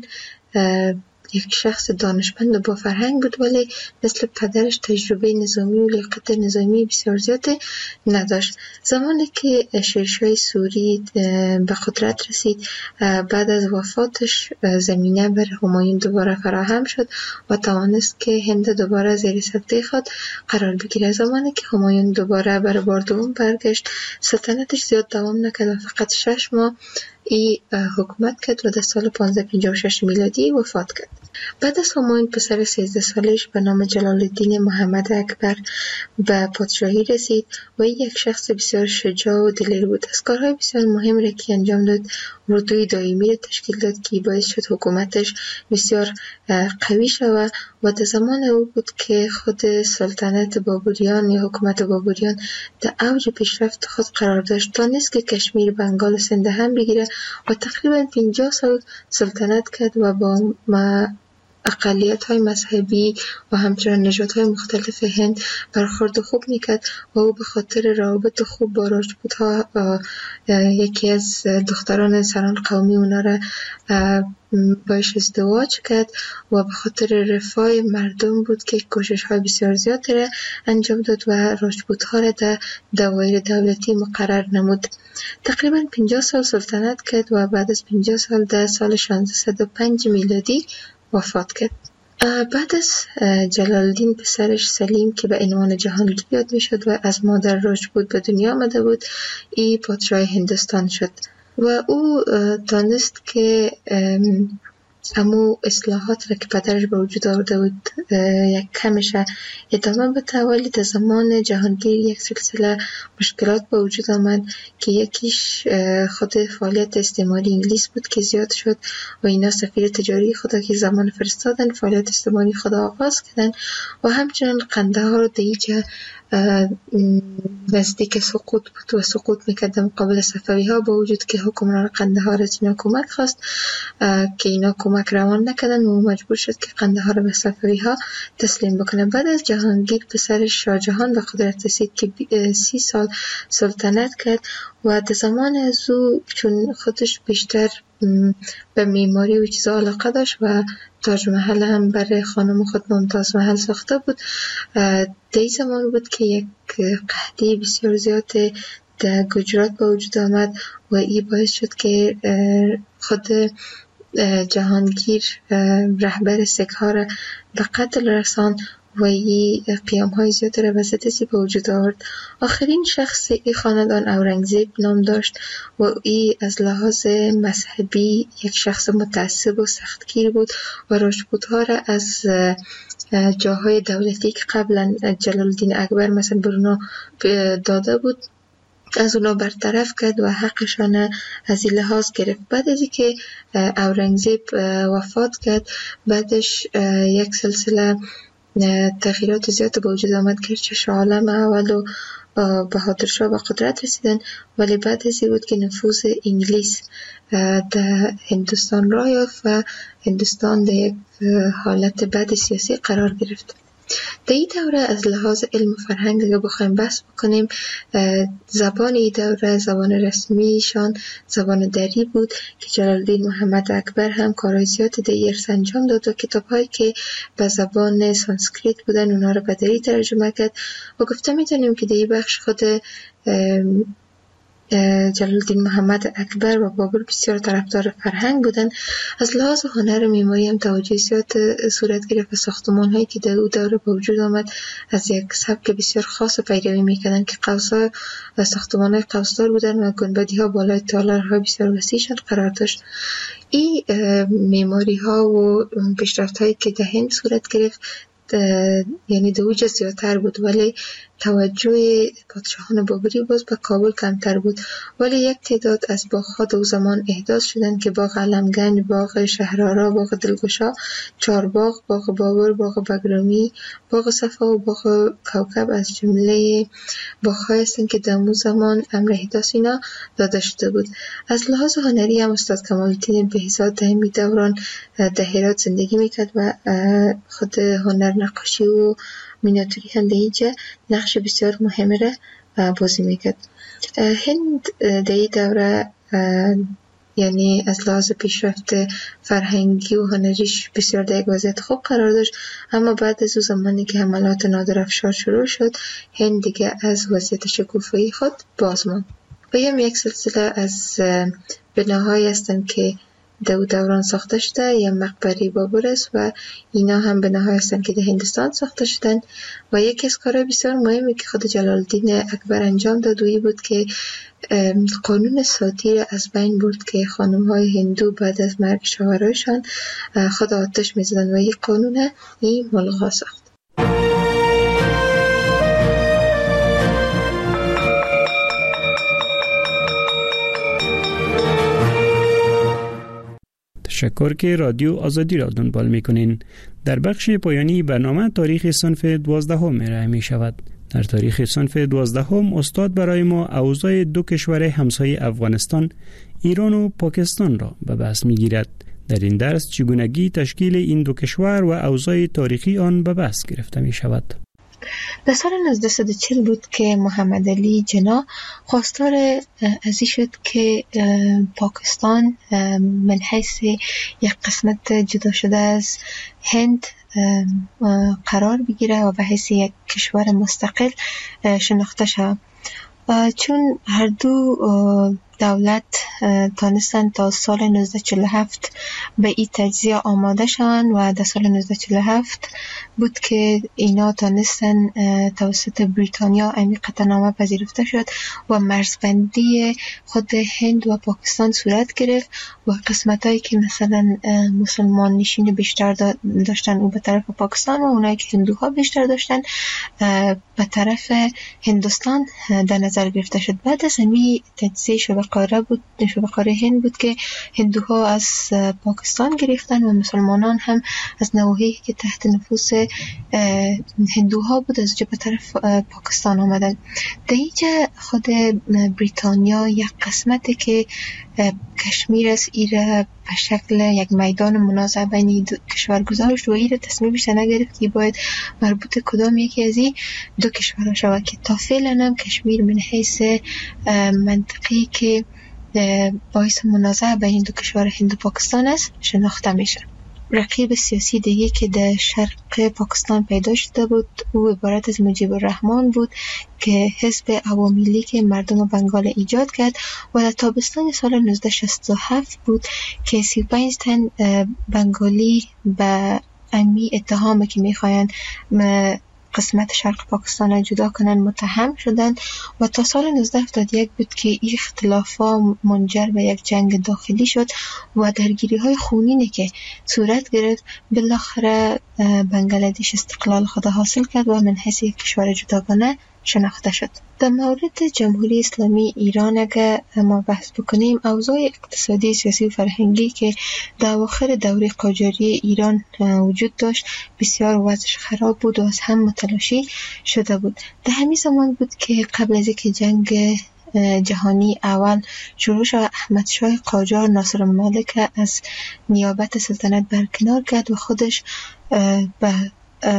[SPEAKER 13] یک شخص دانشمند و با فرهنگ بود ولی مثل پدرش تجربه نظامی و لیاقت نظامی بسیار زیاد نداشت. زمانی که شیرشاه سوری به قدرت رسید بعد از وفاتش زمینه بر همایون دوباره فراهم شد و توانست که هند دوباره زیر سلطه خود قرار بگیره. زمانی که همایون دوباره برای بار دوم برگشت سلطنتش زیاد دوام نکرد و فقط 6 ماه حکومت کرد و در سال 1556 میلادی وفات کرد. بعد از همایون پسر 13 سالش به نام جلال الدین محمد اکبر به پادشاهی رسید و یک شخص بسیار شجاع و دلیر بود. از کارهای بسیار مهم را که انجام داد اردوی دائمی را تشکیل داد که باعث شد حکومتش بسیار قوی شود و در زمان او بود که خود سلطنت بابریان یا حکومت بابریان در اوج پیشرفت خود قرار داشت تا نیست که کشمیر، بنگال و سند هم بگیره و تقریبا 50 سال سلطنت کرد و با اقلیت های مذهبی و همچنین نژاد های مختلف هند برخورد خوب میکرد و او به خاطر روابط خوب با راجپوت‌ها یکی از دختران سران قومی اونا را باش ازدواج کرد و به خاطر رفاه مردم بود که کوشش های بسیار زیادی را انجام داد و راجپوت‌ها را در دوایر دولتی مقرر نمود. تقریبا 50 سال سلطنت کرد و بعد از 50 سال در سال 1605 میلادی وفات کرد. بعد از جلال الدین پسرش سلیم که به عنوان جهانگیر یاد می شد و از مادر راجپوت به دنیا آمده بود ای پادشاه هندوستان شد و او دانست که امو اصلاحات را که پدرش به وجود آورده بود یک کمش ادامه بده ولی در زمان جهانگیر یک سلسله مشکلات به وجود آمد که یکیش خود فعالیت استعماری انگلیس بود که زیاد شد و اینا سفیر تجاری خدا که زمان فرستادن فعالیت استعماری خدا آغاز کردن و همچنان قنده ها رو در اینجا نزدیک سقوط بود و سقوط میکرد مقابل صفوی ها، با وجود که حکمران قندهار از اینا کمک خواست که اینا کمک روان نکردن و مجبور شد که قندهار به صفوی ها تسلیم بکنه. بعد از جهانگیر پسر شاه جهان به قدرت رسید که 30 سال سلطنت کرد و در زمان از او چون خودش بیشتر به معماری و چیزا علاقه داشت و تاج محل هم برای خانم خود ممتاز محل ساخته بود، در زمان بود که یک قحطی بسیار زیاد در گجرات به وجود آمد و این باعث شد که خود جهانگیر رهبر سکه ها را به قتل رساند و این قیام های زیاد را به ضد به وجود آورد. آخرین شخص این خاندان اورنگزیب نام داشت و این از لحاظ مذهبی یک شخص متعصب و سختگیر بود و راجپوت ها را از جاهای دولتی که قبلا جلال الدین اکبر مثلا برنا داده بود از اونا برطرف کرد و حقشان از این لحاظ گرفت. بعد از که اورنگزیب وفات کرد، بعدش یک سلسله تغییرات زیاد به وجود آمد که شاه عالم اول و بهادر شاه به قدرت رسیدن، ولی بعد از این بود که نفوذ انگلیس در هندوستان راه یافت و هندوستان در یک حالت بد سیاسی قرار گرفت. در این دوره از لحاظ علم و فرهنگ اگه بخوایم بحث بکنیم، زبان این دوره زبان رسمیشان زبان دری بود که جلال الدین محمد اکبر هم کارهای زیادی در ارث انجام داد و کتاب‌هایی که به زبان سانسکریت بودن اونا رو به دری ترجمه کرد و گفته میتونیم که در این بخش خود جلال الدین محمد اکبر و بابر بسیار طرفدار فرهنگ بودن. از لحاظ هنر و معماری هم توجه زیاد صورت گرفت و ساختمان هایی که در او دوره به وجود آمد از یک سبک بسیار خاص پیروی میکردن که قوس‌ها و ساختمان های قوسدار بودن و گنبدی ها بالای تالارهای بسیار وسیعشان قرار داشت. این معماری ها و پیشرفت هایی که در هند صورت گرفت یعنی در اوج زیادتر بود، ولی توجه پادشاهان بابری باز به کابل کمتر بود. ولی یک تعداد از باغ‌ها در زمان احداث شدند که باغ علمگنج، باغ شهرآرا، باغ دلگشا، چارباغ، باغ بابر، باغ بگرامی، باغ صفا و باغ کوکب از جمله باغ‌هایی هستند که در اون زمان امر احداث اینا داده شده بود. از لحاظ هنری هم استاد کمال الدین بهزاد در این دوران در هرات زندگی میکرد و خود هنر نقاشی و مینیاتوری هم در اینجا نقش بسیار مهمه را بازی میکرد. هند در این دوره یعنی از لحاظ پیشرفت فرهنگی و هنریش بسیار در یک وضعیت خوب قرار داشت، اما بعد از اون زمانی که حملات نادرافشار شروع شد، هند دیگه از وضعیت شکوفایی خود باز ماند. و یک سلسله از بناهایی هستند که در دوران ساخته شده، یا مقبره بابر است و اینا هم بناهایی هستند که در هندوستان ساخته شدند. و یکی از کارهای بسیار مهمی که خود جلال الدین اکبر انجام داد و بود که قانون ساتی را از بین برد که خانم‌های هندو بعد از مرگ شوهرایشان خود آتش می‌زدند و یک قانون این ملغا ساخت.
[SPEAKER 12] تشکر که رادیو آزادی را دنبال می‌کنین. در بخش پایانی برنامه تاریخ صنف 12 ارائه می شود. در تاریخ صنف 12 استاد برای ما اوضاع دو کشور همسایه افغانستان، ایران و پاکستان را به بحث می‌گیرد. در این درس چگونگی تشکیل این دو کشور و اوضاع تاریخی آن به بحث گرفته می شود.
[SPEAKER 13] در سال 1940 بود که محمد علی جناح خواستار از این شد که پاکستان من حیث یک قسمت جدا شده از هند قرار بگیره و به حیث یک کشور مستقل شناخته شود. چون هر دو دولت تانستن تا سال 1947 به این تجزیه آماده شدن و در سال 1947 بود که اینا تانستن توسط بریتانیا این قطعنامه پذیرفته شد و مرزبندی خود هند و پاکستان صورت گرفت و قسمتایی که مثلا مسلمان نشین بیشتر داشتن او به طرف پاکستان و اونایی که هندوها بیشتر داشتن به طرف هندوستان در نظر گرفته شد. بعد از همین تجزیه شد و قاره هند بود که هندوها از پاکستان گرفتن و مسلمانان هم از نواحی که تحت نفوذ هندوها بود از به طرف پاکستان آمدن. در اینجا خود بریتانیا یک قسمتی که کشمیر است ایره به شکل یک میدان منازعه بین دو کشور گذاشت و ایره تصمیمش نگرفت که باید مربوط کدام یکی از این دو کشورها شود که تا فعلا هم کشمیر من حیث منطقی که باعث منازعه بین دو کشور هند و پاکستان است شناخته میشه. رقیب سیاسی دیگه که در شرق پاکستان پیدا شده بود او عبارت از مجیب الرحمن بود که حزب عوامی لیگ مردم بنگال ایجاد کرد و در تابستان سال 1967 بود که 35 تن بنگالی به امی اتهامی که میخواین قسمت شرق پاکستان را جدا کنن متهم شدند و تا سال 1971 بود که این اختلافات منجر به یک جنگ داخلی شد و درگیری های خونینی که صورت گرفت بالاخره بنگلادش استقلال خود حاصل کرد و من حیث یک کشور جداگانه شناخته شد. در مورد جمهوری اسلامی ایران اگه ما بحث بکنیم اوضاع اقتصادی، سیاسی و فرهنگی که در اواخر دوره قاجاری ایران وجود داشت بسیار وضعش خراب بود و از هم متلاشی شده بود. در همین زمان بود که قبل از اینکه جنگ جهانی اول شروع شد احمد شاه قاجار ناصر الملک از نیابت سلطنت برکنار کرد و خودش به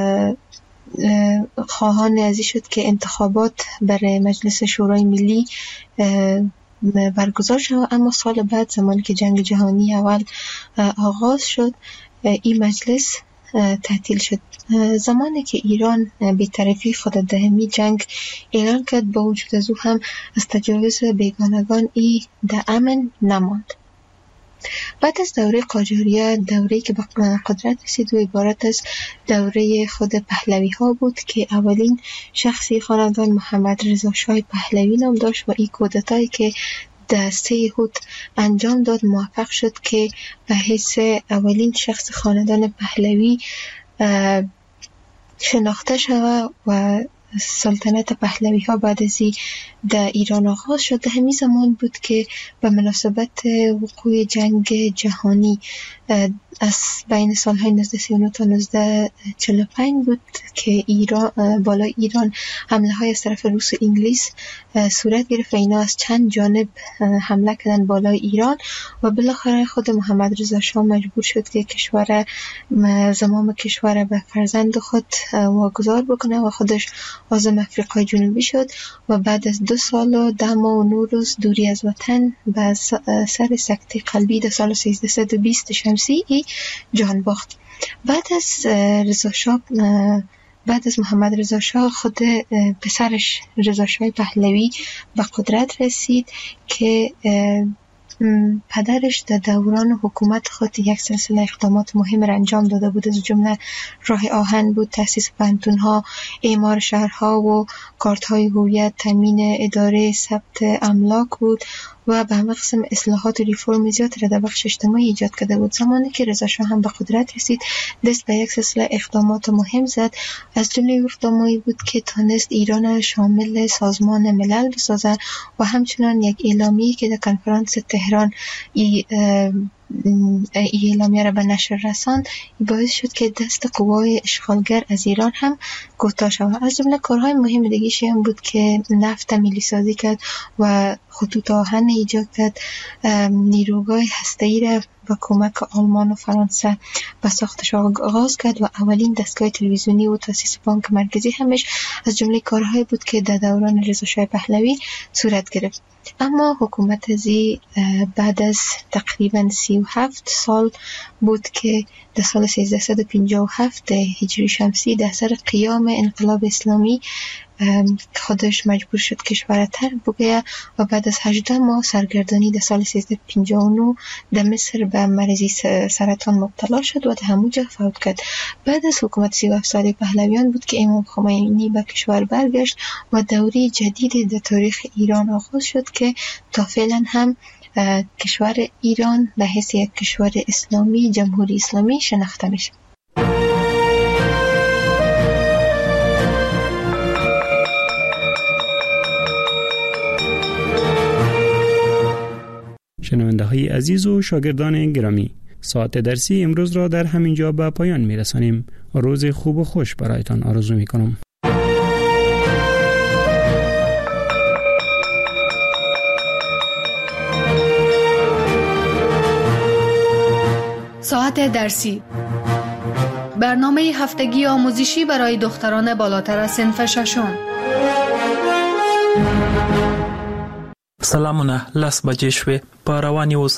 [SPEAKER 13] خواهان ازی شد که انتخابات برای مجلس شورای ملی برگزار شد. اما سال بعد زمانی که جنگ جهانی اول آغاز شد این مجلس تعطیل شد. زمانی که ایران بی‌طرفی خود در همین جنگ اعلان کرد با وجود از او هم از تجاوز بیگانگان ای در امن نماند. بعد از دوره قاجاریه دوره‌ای که به قدرت رسید و عبارت از دوره خود پهلوی ها بود که اولین شخصی خاندان محمد رضا شاه پهلوی نام داشت و این کودتایی که در 3 هوت انجام داد موفق شد که به حیث اولین شخص خاندان پهلوی شناخته شود و سلطنت پهلوی ها بعد از در ایران آغاز شد. همین زمان بود که به مناسبت وقوع جنگ جهانی از بین سالهای 1939 تا 1945 بود که بالای ایران حمله های از طرف روس و انگلیس صورت گرفت و اینا از چند جانب حمله کردن بالای ایران و بالاخره خود محمد رضا شاه مجبور شد که زمام کشور به فرزند خود واگذار بکنه و خودش عازم افریقای جنوبی شد و بعد از 2 سال و 10 ماه و 9 روز دوری از وطن به سر سکته قلبی در سال 1320 شمسی جان باخت. بعد از محمد رضا شاه خود پسرش رضا شاه پهلوی به قدرت رسید که پدرش در دوران حکومت خود یک سلسله اقدامات مهم را انجام داده بود. از جمله راه آهن بود، تأسیس پانتون‌ها، اعمار شهرها و کارت‌های هویت، تامین اداره ثبت املاک بود و به همه قسم اصلاحات و ریفرم زیاد را در بخش اجتماعی ایجاد کرده بود. زمانی که رضا شاه هم به قدرت رسید دست به یک سلسله اقدامات مهم زد. از جمله اقداماتی بود که تانست ایران شامل سازمان ملل بسازد و همچنان یک اعلامیه که در کنفرانس تهران اعلامیه را به نشر رساند باعث شد که دست قوای اشغالگر از ایران هم کوتاه شود. از جمله کارهای مهم دیگه‌ش هم بود که نفت ملی سازی کرد و خطوط آهن ایجاد کرد، نیروگاه هسته‌ای را با کمک آلمان و فرانسه به ساختش آغاز کرد و اولین دستگاه تلویزیونی و تأسیس بانک مرکزی همش از جمله کارهایی بود که در دوران رضا شاه پهلوی صورت گرفت. اما حکومت ازی بعد از تقریبا 37 سال بود که در سال 1357 هجری شمسی در سر قیام انقلاب اسلامی خودش مجبور شد کشور ترک بگیرد و بعد از 18 ماه سرگردانی در سال 1359 در مصر به مرضی سرطان مبتلا شد و در همونجا فوت کرد. بعد از حکومت 37 ساله پهلویان بود که امام خمینی به کشور برگشت و دوره جدید در تاریخ ایران آغاز شد که تا فعلا هم کشور ایران به حیث یک کشور اسلامی، جمهوری اسلامی شناخته میشه.
[SPEAKER 12] شنونده های عزیز و شاگردان گرامی، ساعت درسی امروز را در همین جا به پایان می رسانیم. روز خوب و خوش برایتان آرزو می کنم.
[SPEAKER 11] ساعت درسی، برنامه هفتگی آموزشی برای دختران بالاتر از صنف ششم.
[SPEAKER 14] سلامونه، لس بجې شوې. په رواني اوس